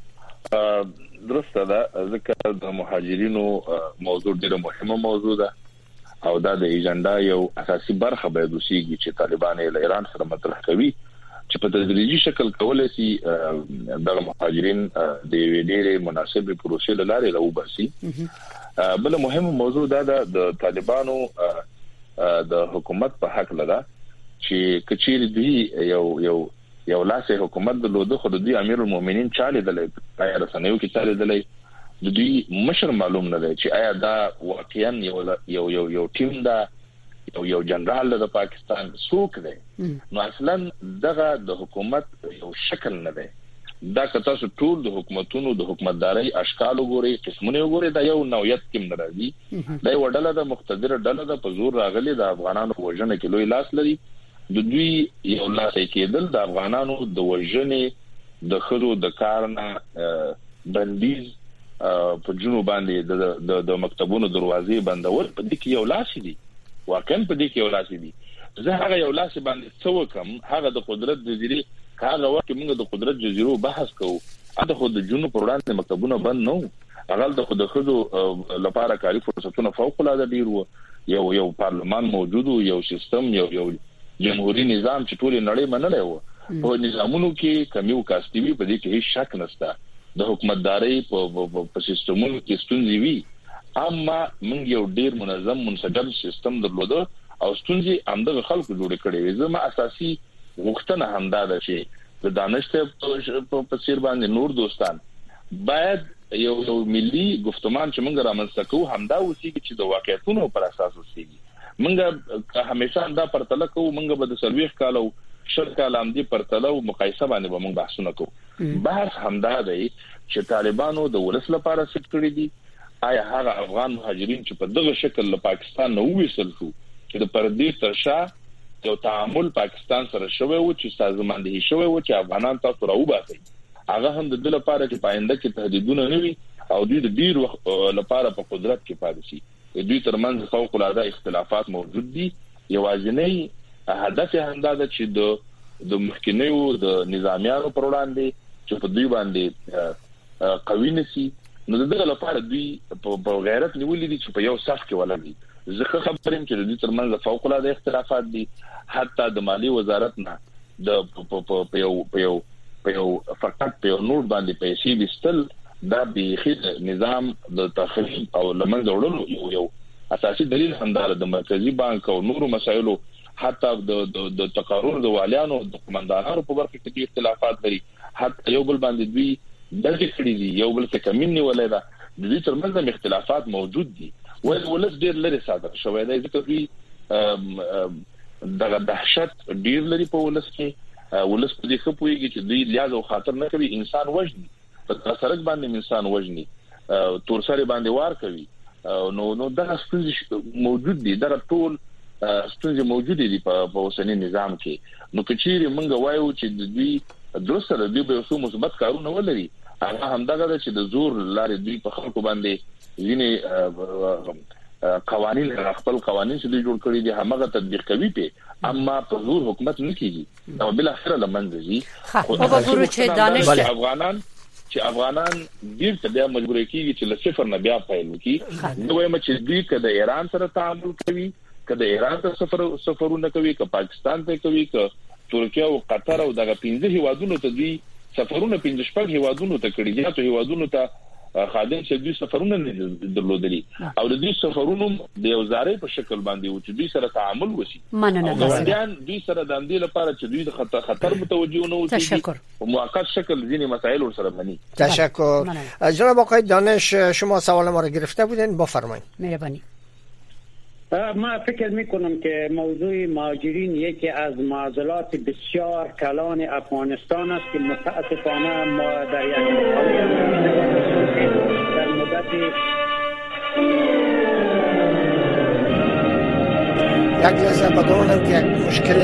درسته ده ذکر د مهاجرینو موضوع ډیره مهمه موضوع ده او دا د ایجنډا یو اساسي برخه به دوسیږي چې طالبان له ایران سره مطرح کوي چې په تدریجي شکل کولای شي د مهاجرین د ویډیره مناسبه پروسې لاره راوباسي. بل مهمه موضوع دا د طالبانو د حکومت په حق لده چې کچیر دوی یو یو یو لاسه حکومت د لوده خو د امیر المؤمنین چاله د رسنیو کې چاله د د دوی مشر معلوم نه دی چې آیا دا واقعا یو یو یو یو ټیم دا یو یو جنرال د پاکستان څوک دی. نو اصلا دغه د حکومت یو شکل نه دی. دا که تاسو ټول د حکومتونو د حکومتداري اشکال وګورئ قسمونه وګورئ دا یو نوعیت کې ناراضي دا یو ډله د مقتدر ډله د پزور راغلي د افغانانو وژنه کې لوی لاس لري. د دوی یو لاس کېدل د افغانانو د وژنې د خرو د کارنه بندیز په جنوب باندې د د مکتبونو دروازې بندول په دې کې یو لاس دی. واقعا په دې کې یو لاس دی. زه هغه یو لاس باندې څو کم هغه د قدرت جزیره هغه وخت موږ د قدرت جزیرو بحث کوو اته خو د جنوب پر وړاندې مکتبونه بند نو هغه د خود خودو لپاره کاری فرصتونه فوق العاده ډیر وو. یو یو پارلمان موجود یو سیستم یو یو جمهوریت نظام چې ټول نړۍ منلای وو. په نظامونو کې کمی او کاستوي په دې کې هیڅ شک نشته. د حکومتداري په سیستمونو کې ستونزې وي اما موږ یو ډیر منظم منسجم سیستم درلوده او ستونزې همدغه خلکو جوړ کړي وي. زما اساسي غوښتنه همدا ده چې د دانش په څیر باندې نور دوستان باید یو یو ملي گفتمان چې موږ رامنځته کوو همدا وسیږي چې د واقعیتونو پر اساس وسیږي. موږ همیشه دا پرتله کوو موږ به د سرویخ کالو شل کالم دی پرتله او مقایسه باندې به موږ بحثونه کوو. بحث همدا دی چې طالبانو د ولس لپاره سټ کړی دي آیا هغه افغان مهاجرین چې په دغه شکل له پاکستان نه وېسل شو چې د پردې ترشا یو تعامل پاکستان سره شوی و چې سازماندهي شوی و چې افغانان تاسو راوباسي هغه هم د دل لپاره چې پاینده کې تهدیدونه نه وي او دوی د ډیر وخت لپاره په قدرت کې پاتې شي. دوی ترمنځ فوق العاده اختلافات موجود دي. یوازینی هدف همدا ده چې د د مخکنیو د نظامیانو پر وړاندې چې په دوی باندې قوی نشي نو دغه لپاره دوی په غیرت نیولې دي چې په یو صف کې ولري. زه خبرم چې د دې ترمنځ فوق العاده اختلافات دي حتی د مالی وزارت نه د په یو په یو په یو فقط په نور باندې پیسې وستل دا به نظام د تخریب او لمنځه وړلو یو یو اساسي دلیل همدار د مرکزی بانک او نورو مسایلو حتی د د تقارر د والیانو د قومندانانو په برخه کې اختلافات لري حتی یو بل باندې دوی دغه کړي دي یو بل څه کمینه ولیدا د دې ترمنځ اختلافات موجود دي ول ولس ډیر لري صادر شوی دی ځکه دوی دغه دهشت ډیر لري په ولس کې ولس په دې خپويږي چې دوی لیاز او خاطر نه کوي انسان وژني په سرک باندې انسان وژني تور سره باندې وار کوي نو نو دغه ستونزې موجود دي دغه ټول ستونزې موجود دي په اوسنی نظام کې. نو کچېری موږ وایو چې د دوی درسته د دوی په اوسو مثبت کارونه ولري هغه همدغه چې د زور لارې دوی په خلکو باندې ځینې قوانين خپل قوانين چې دوی جوړ کړی دي هغه تطبیق کوي په اما په زور حکومت نه کیږي نو بل اخر لمنځي خو په ګورو چې دانش افغانان چې افغانان ډیر ته د مجبور کیږي چې له صفر نه بیا پیل وکړي نو وایم چې دوی کله ایران سره تعامل کوي کله ایران ته سفر سفرونه کوي که پاکستان ته کوي که ترکیه او قطر او دغه پنځه هیوادونو ته دوی سفرونه پنځه شپږ هیوادونو ته کړي دي ته هیوادونو ته خادم چې دوی سفرونه نه درلودلي او د دې سفرونو د یو ځای په شکل باندې و چې دوی سره تعامل وشي مننه ګوندیان دوی سره د اندې لپاره چې دوی د خطر خطر متوجه نه وي په موقت شکل ځینې مسائل سره مني. تشکر. جناب آقای دانش شما سوال ما رو گرفته بودین بفرمایید. مهربانی. ما فکر میکنم که موضوع مهاجرین یکی از معضلات بسیار کلان افغانستان است که متاسفانه ما در یک در مدت یک لحظه بدونم که یک مشکل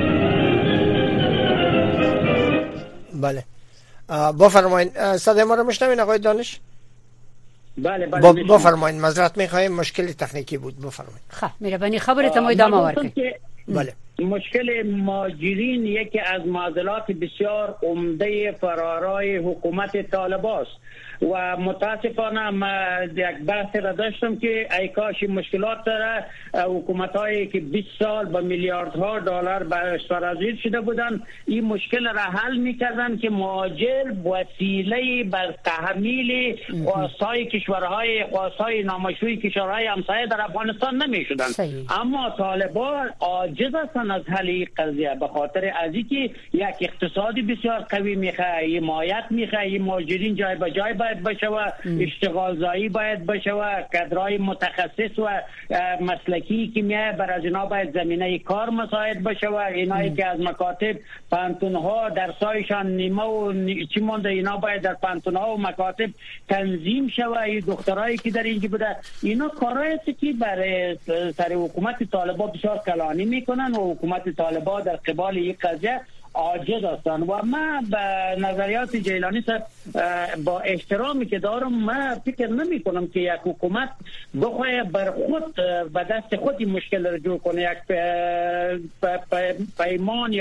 بله بفرمایید صدای ما رو میشنوین آقای دانش؟ بله بله بفرمایید معذرت میخوایم مشکل تکنیکی بود بفرمایید. خب مهربانی خبرتون ادامه ورکړئ. بله مشکل مهاجرین یکی از معضلات بسیار عمده فرارای حکومت طالبان است و متاسفانه ما یک بحث را داشتم که ای کاش مشکلات را حکومت‌هایی که بیست سال با میلیاردها دلار برش سرازیر شده بودند این مشکل را حل می‌کردن که مهاجر وسیله بر تحمیل خواست‌های کشورهای خواست‌های نامشروع کشورهای همسایه در افغانستان نمی‌شدند اما طالبان عاجز هستند از حل این قضیه به خاطر از اینکه یک اقتصادی بسیار قوی می‌خواد حمایت می‌خواد مهاجرین جای به جای باید بشه و اشتغال زایی باید بشه و کادرای متخصص و مسلکی که میاد بر از اینا باید زمینه کار مساعد بشه و اینایی که از مکاتب پانتونها درسایشان نیمه و چی مونده اینا باید در پانتونها و مکاتب تنظیم شه و این دخترایی که در اینجا بوده اینا کارهایی است که برای سر حکومت طالبان بسیار کلانی میکنن و حکومت طالبان در قبال این قضیه عاجز هستند و من به نظریات جیلانی صاحب با احترامی که دارم من فکر نمی کنم که یک حکومت بخواد بر خود به دست خود این مشکل رو جور کنه یک پیمان یا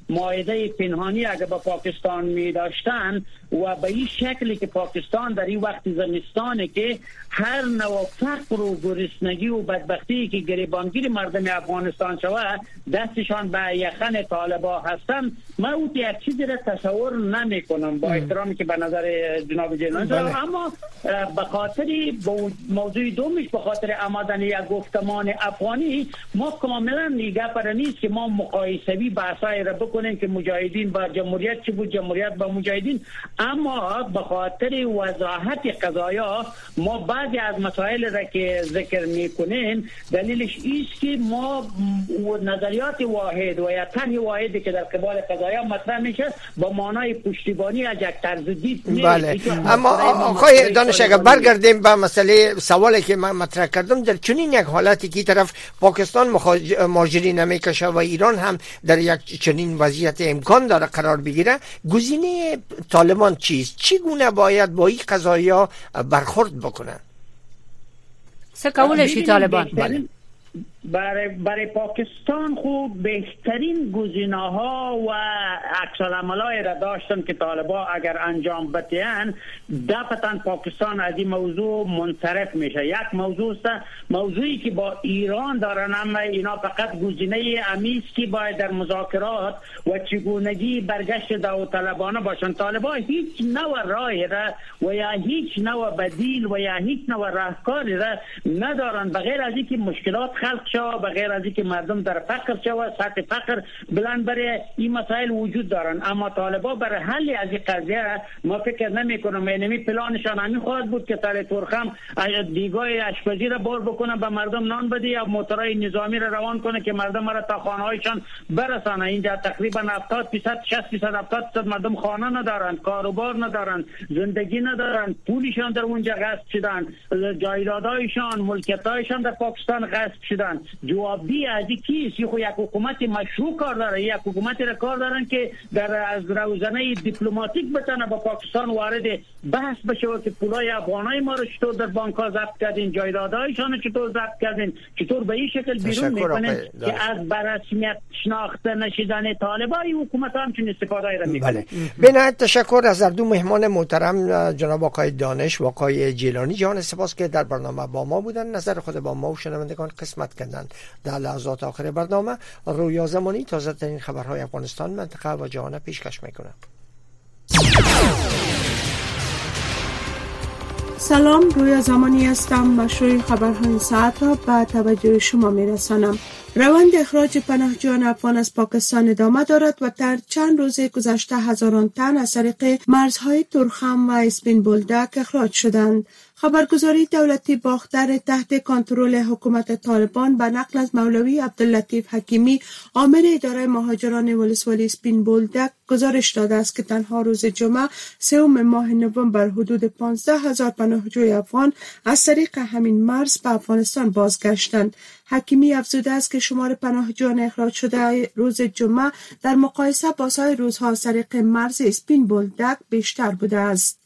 معاهده پنهانی اگر با پاکستان می داشتن و به این شکلی که پاکستان در این وقت زمستانه که هر نوع فقر و گرسنگی و بدبختی که گریبانگیر مردم افغانستان شود دستشان به یخن طالبا هستن، من او یک چیزی را تصور نمی کنم با احترامی که به نظر جناب جیلانی، اما به خاطر موضوع دومش به خاطر آمدن یک گفتمان افغانی ما کاملا نگاه پر نیست که ما مقایسوی بحثای را بکنیم که مجاهدین با جمهوریت چی بود، جمهوریت با مجاهدین، اما به خاطر وضاحت قضایا ما بعضی از مسائل را که ذکر میکنیم دلیلش ایست که ما نظریات واحد و یا طرح واحدی که در قبال قضایا مطرح میشه با معنای پشتیبانی از یک طرز دید. بله، اما آقای دانش اگر برگردیم به مسئله سوالی که من مطرح کردم، در چنین یک حالتی که طرف پاکستان مهاجرین نمیکشه و ایران هم در یک چنین وضعیت امکان داره قرار بگیره، گزینه طالبان چیست؟ چگونه باید با این قضایا برخورد بکنن؟ چه کولشی طالبان؟ بله. برای برای پاکستان خوب بهترین گزینه‌ها و عکس‌العمل‌های را داشتن که طالبان اگر انجام بدهند دفعتاً پاکستان از این موضوع منصرف میشه. یک موضوع است موضوعی که با ایران دارن، اما اینا فقط گزینه امیز که باید در مذاکرات و چگونگی برگشت داوطلبانه باشن. طالبان هیچ نوع راهی را و یا هیچ نوع بدیل و یا هیچ نوع راهکاری را ندارن بغیر از اینکه مشکلات خلق شو، بغیر از اینکه مردم در فقر شو، سطح فقر بلند برای این مسائل وجود دارن. اما طالبان برای حل از این قضیه ما فکر نمی کنم اینمی پلانشان همین خواهد بود که سر ترخم دیگاه آشپزی را بار بکنه به مردم نان بده یا موتورای نظامی را روان کنه که مردم را تا خانه هایشان برسانه. اینجا تقریبا هفتاد درصد شصت درصد هفتاد درصد مردم خانه ندارن، کاروبار ندارن، زندگی ندارن، پولشان در اونجا غصب شدن، جایدادهایشان ملکیت‌هایشان در پاکستان غصب شدن. جوابی از کیست؟ خو یک حکومت مشروع کار داره، یک حکومتی را کار دارن که در از روزنه دیپلماتیک بتونه با پاکستان وارد بحث بشه و که پولای افغانای ما رو چطور در بانک ها ضبط کردین، جایدادهایشان چطور ضبط کردین، چطور به این شکل بیرون میکنین که از برسمیت شناخته نشدن طالبان حکومت هم چون استفاده را میکنه. بله. بنهایت تشکر از دو مهمان محترم جناب آقای دانش و آقای جیلانی. جان سپاس که در برنامه با ما بودن، نظر خود با ما و شنوندگان قسمت کردن. در لحظات آخر برنامه رویا زمانی تازه ترین خبرهای افغانستان، منطقه و جهان پیشکش میکنم. سلام، رویا زمانی هستم. مشروع خبرهای ساعت را به توجه شما میرسانم. روند اخراج پناهجویان افغان از پاکستان ادامه دارد و در چند روز گذشته هزاران تن از طریق مرزهای ترخم و اسپین بولدک اخراج شدند. خبرگزاری دولتی باختر تحت کنترل حکومت طالبان به نقل از مولوی عبداللطیف حکیمی آمر اداره مهاجران ولسوالی اسپین بولدک گزارش داده است که تنها روز جمعه سوم ماه نوامبر حدود پانزده هزار پناهجوی افغان از طریق همین مرز به افغانستان بازگشتند. حکیمی افزوده است که شمار پناهجویان اخراج شده روز جمعه در مقایسه با سایر روزها از طریق مرز اسپین بولدک بیشتر بوده است.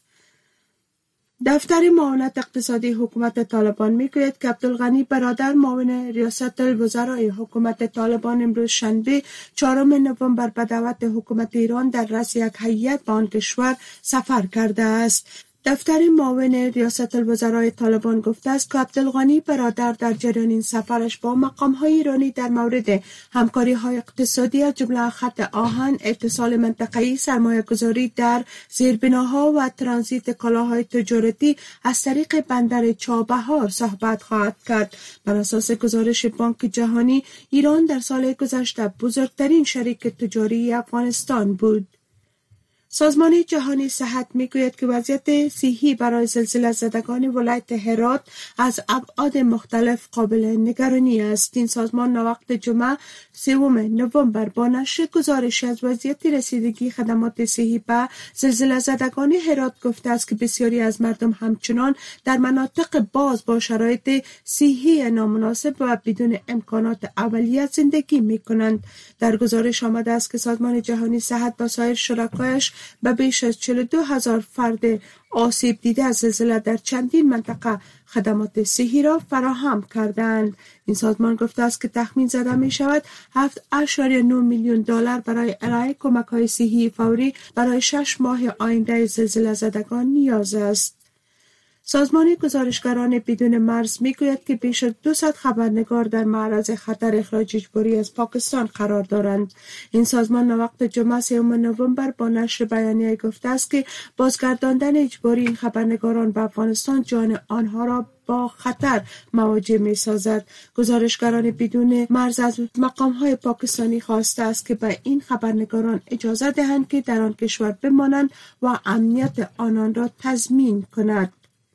دفتر معاونت اقتصادی حکومت طالبان میگوید که عبدالغنی برادر معاون ریاست الوزراء حکومت طالبان امروز شنبه چهارم نوامبر به دعوت حکومت ایران در رأس یک هیئت به آن کشور سفر کرده است. دفتر معاون ریاست الوزراء طالبان گفته است که عبدالغنی برادر در جریان این سفرش با مقام‌های ایرانی در مورد همکاری‌های اقتصادی از جمله خط آهن، اتصال منطقه‌ای، سرمایه‌گذاری در زیربناها و ترانزیت کالاهای تجارتی از طریق بندر چابهار صحبت خواهد کرد. بر اساس گزارش بانک جهانی، ایران در سال گذشته بزرگترین شریک تجاری افغانستان بود. سازمان جهانی صحت میگوید که وضعیت صحی برای زلزله زدگان ولایت هرات از ابعاد مختلف قابل نگرانی است. این سازمان نوقت جمعه سوم نوامبر با نشر گزارشی از وضعیت رسیدگی خدمات صحی به زلزله زدگان هرات گفته است که بسیاری از مردم همچنان در مناطق باز با شرایط صحی نامناسب و بدون امکانات اولیه زندگی میکنند. در گزارش آمده است که سازمان جهانی صحت با سایر شرکایش به بیش از چهل و دو هزار فرد آسیب دیده از زلزله در چندین منطقه خدمات صحی را فراهم کردند. این سازمان گفته است که تخمین زده می شود هفت اشاریه نه میلیون دلار برای ارائه کمک‌های صحی فوری برای شش ماه آینده زلزله زدگان نیاز است. سازمان گزارشگران بدون مرز میگوید که بیش از دویست خبرنگار در معرض خطر اخراج اجباری از پاکستان قرار دارند. این سازمان وقت جمعه سوم نوامبر با نشر بیانیه گفته است که بازگرداندن اجباری این خبرنگاران به افغانستان جان آنها را با خطر مواجه می سازد. گزارشگران بدون مرز از مقام‌های پاکستانی خواسته است که به این خبرنگاران اجازه دهند که در آن کشور بمانند و امنیت آنان را تضمین کنند.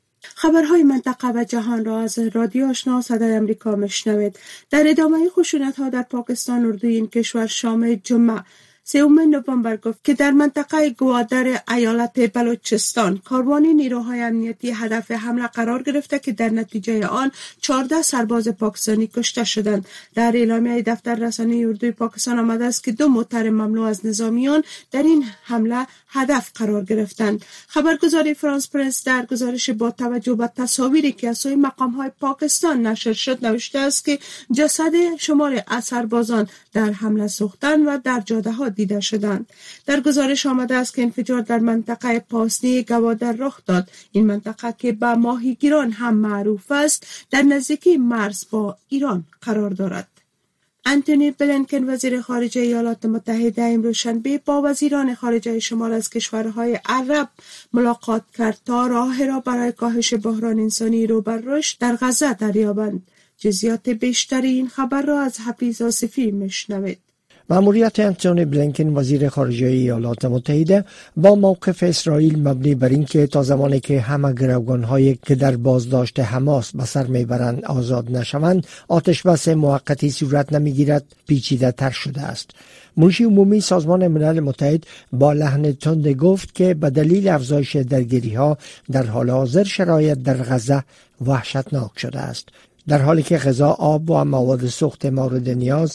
خبرهای منطقه و جهان را از رادیو آشنا صدای امریکا میشنوید. در ادامه خشونت‌ها در پاکستان، اردوی این کشور شام جمعه سوم نوامبر گفت که در منطقه گوادر ایالت بلوچستان کاروانی نیروهای امنیتی هدف حمله قرار گرفته که در نتیجه آن چهارده سرباز پاکستانی کشته شدند. در اعلامیه دفتر رسانه اردوی پاکستان آمده است که دو موتر مملو از نظامیان در این حمله هدف قرار گرفتند. خبرگزاری فرانس پرس در گزارش با توجه به تصاویری که از سوی مقام‌های پاکستان نشر شد نوشته است که جسد شمار از سربازان در حمله سوختند و در جاده‌ها دیده شدند. در گزارش آمده است که انفجار در منطقه پاسنی گوادر رخ داد. این منطقه که به ماهیگیران هم معروف است در نزدیکی مرز با ایران قرار دارد. انتونی بلینکن وزیر خارجه ایالات متحده امروز شنبه با وزیران خارجه شمال از کشورهای عرب ملاقات کرد تا راه را برای کاهش بحران انسانی رو بر رشد در غزه دریابند. جزئیات بیشتری این خبر را از حفیظ آصفی میشنوید. مأموریت انتونی بلینکن وزیر خارجه ایالات متحده با موقف اسرائیل مبنی بر اینکه تا زمانی که همه گروگان‌هایی که در بازداشت حماس به سر میبرند آزاد نشوند، آتش بس موقتی صورت نمیگیرد پیچیده تر شده است. منشی عمومی سازمان ملل متحد با لحن تند گفت که به دلیل افزایش درگیری‌ها در حال حاضر شرایط در غزه وحشتناک شده است، در حالی که غذا، آب و مواد سوخت مورد نیاز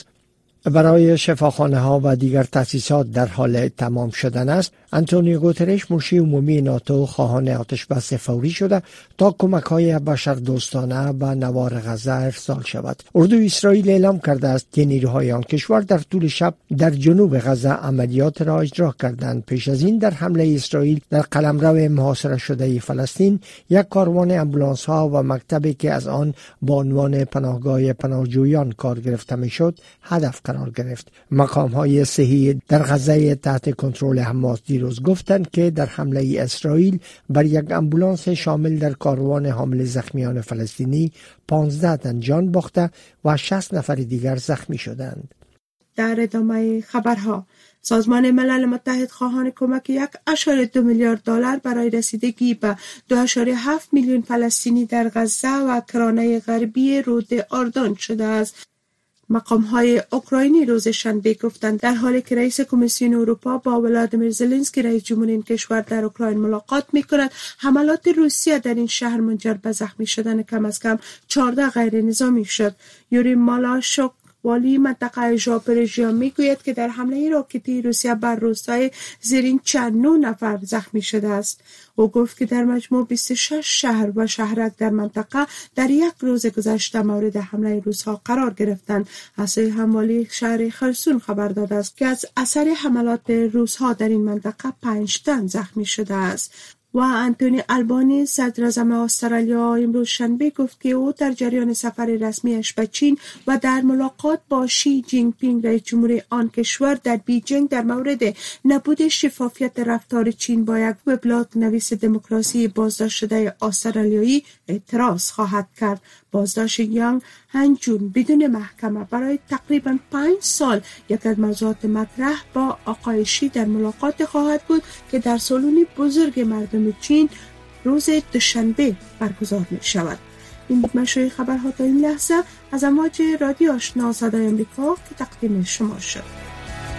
برای شفاخانه ها و دیگر تأسیسات در حال تمام شدن است. انتونیو گوترش منشی عمومی ناتو خواهان آتش بس فوری شده تا کمک های بشردوستانه به نوار غزه ارسال شود. اردوی اسرائیل اعلام کرده است که نیروهای آن کشور در طول شب در جنوب غزه عملیات را اجرا کردند. پیش از این در حمله اسرائیل در قلمرو محاصره شده فلسطین یک کاروان امبولانس ها و مکتبی که از آن با عنوان پناهگاه پناهجویان کار گرفته میشد هدف قرار گرفت. مقام های صحی در غزه تحت کنترل حماس دیروز گفتند که در حمله اسرائیل بر یک امبولانس شامل در کاروان حامل زخمیان فلسطینی پانزده تن جان باخته و شصت نفر دیگر زخمی شدند. در ادامه خبرها، سازمان ملل متحد خواهان کمک یک اشاره دو میلیارد دلار برای رسیدگی به دو اشاره هفت میلیون فلسطینی در غزه و کرانه غربی رود اردن شده است. مقام‌های اوکراینی روز شنبه گفتند در حالی که رئیس کمیسیون اروپا با ولادیمیر زلنسکی رئیس جمهور این کشور در اوکراین ملاقات می‌کند، حملات روسیه در این شهر منجر به زخمی شدن کم از کم چهارده غیر نظامی شد. یوری مالاشوک والی منطقه ژاپورژیا میگوید که در حمله راکتی روسیه بر روستای زرینچا نه نفر زخمی شده است. او گفت که در مجموع بیست و شش شهر و شهرک در منطقه در یک روز گذشته مورد حمله روس‌ها قرار گرفتند. از سوی هم والی شهر خرسون خبر داده است که از اثر حملات روس‌ها در این منطقه پنج تن زخمی شده است. و انتونی آلبانی صدراعظم استرالیا امروز شنبه گفت که او در جریان سفر رسمیش به چین و در ملاقات با شی جین پینگ رئیس جمهور آن کشور در بیجینگ در مورد نبود شفافیت رفتار چین با یک وبلاگ نویس دموکراسی بازداشت شده استرالیایی اعتراض خواهد کرد. بازداشت یانگ هنجون بدون محکمه برای تقریبا پنج سال یک از موضوعات مطرح با آقای شی در ملاقات خواهد بود که در سالن بزرگ مردم چین روز دوشنبه برگزار می شود. این بود مشروع خبرها تا این لحظه از امواج رادیو آشنا صدای امریکا که تقدیم شما شد.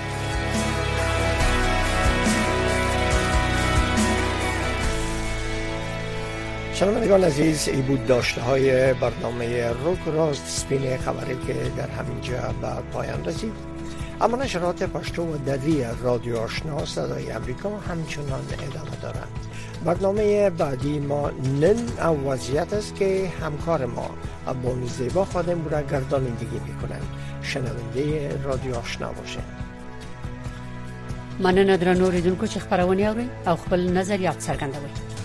شنوندگان عزیز، ای بود داشته های برنامه روک راست سپین خبری که در همینجا به پایان رسید. اما نشرات پشتو و دری رادیو آشنا صدای امریکا همچنان ادامه دارد. برنامه بعدی ما نن او وضعیت است که همکار ما ابونی زیبا خادم را گردانندگی میکنند. شنونده رادیو آشنا باشید. مننه درنو ریدونکو چې خبرونه اوري او خپل نظریات څرګندوي.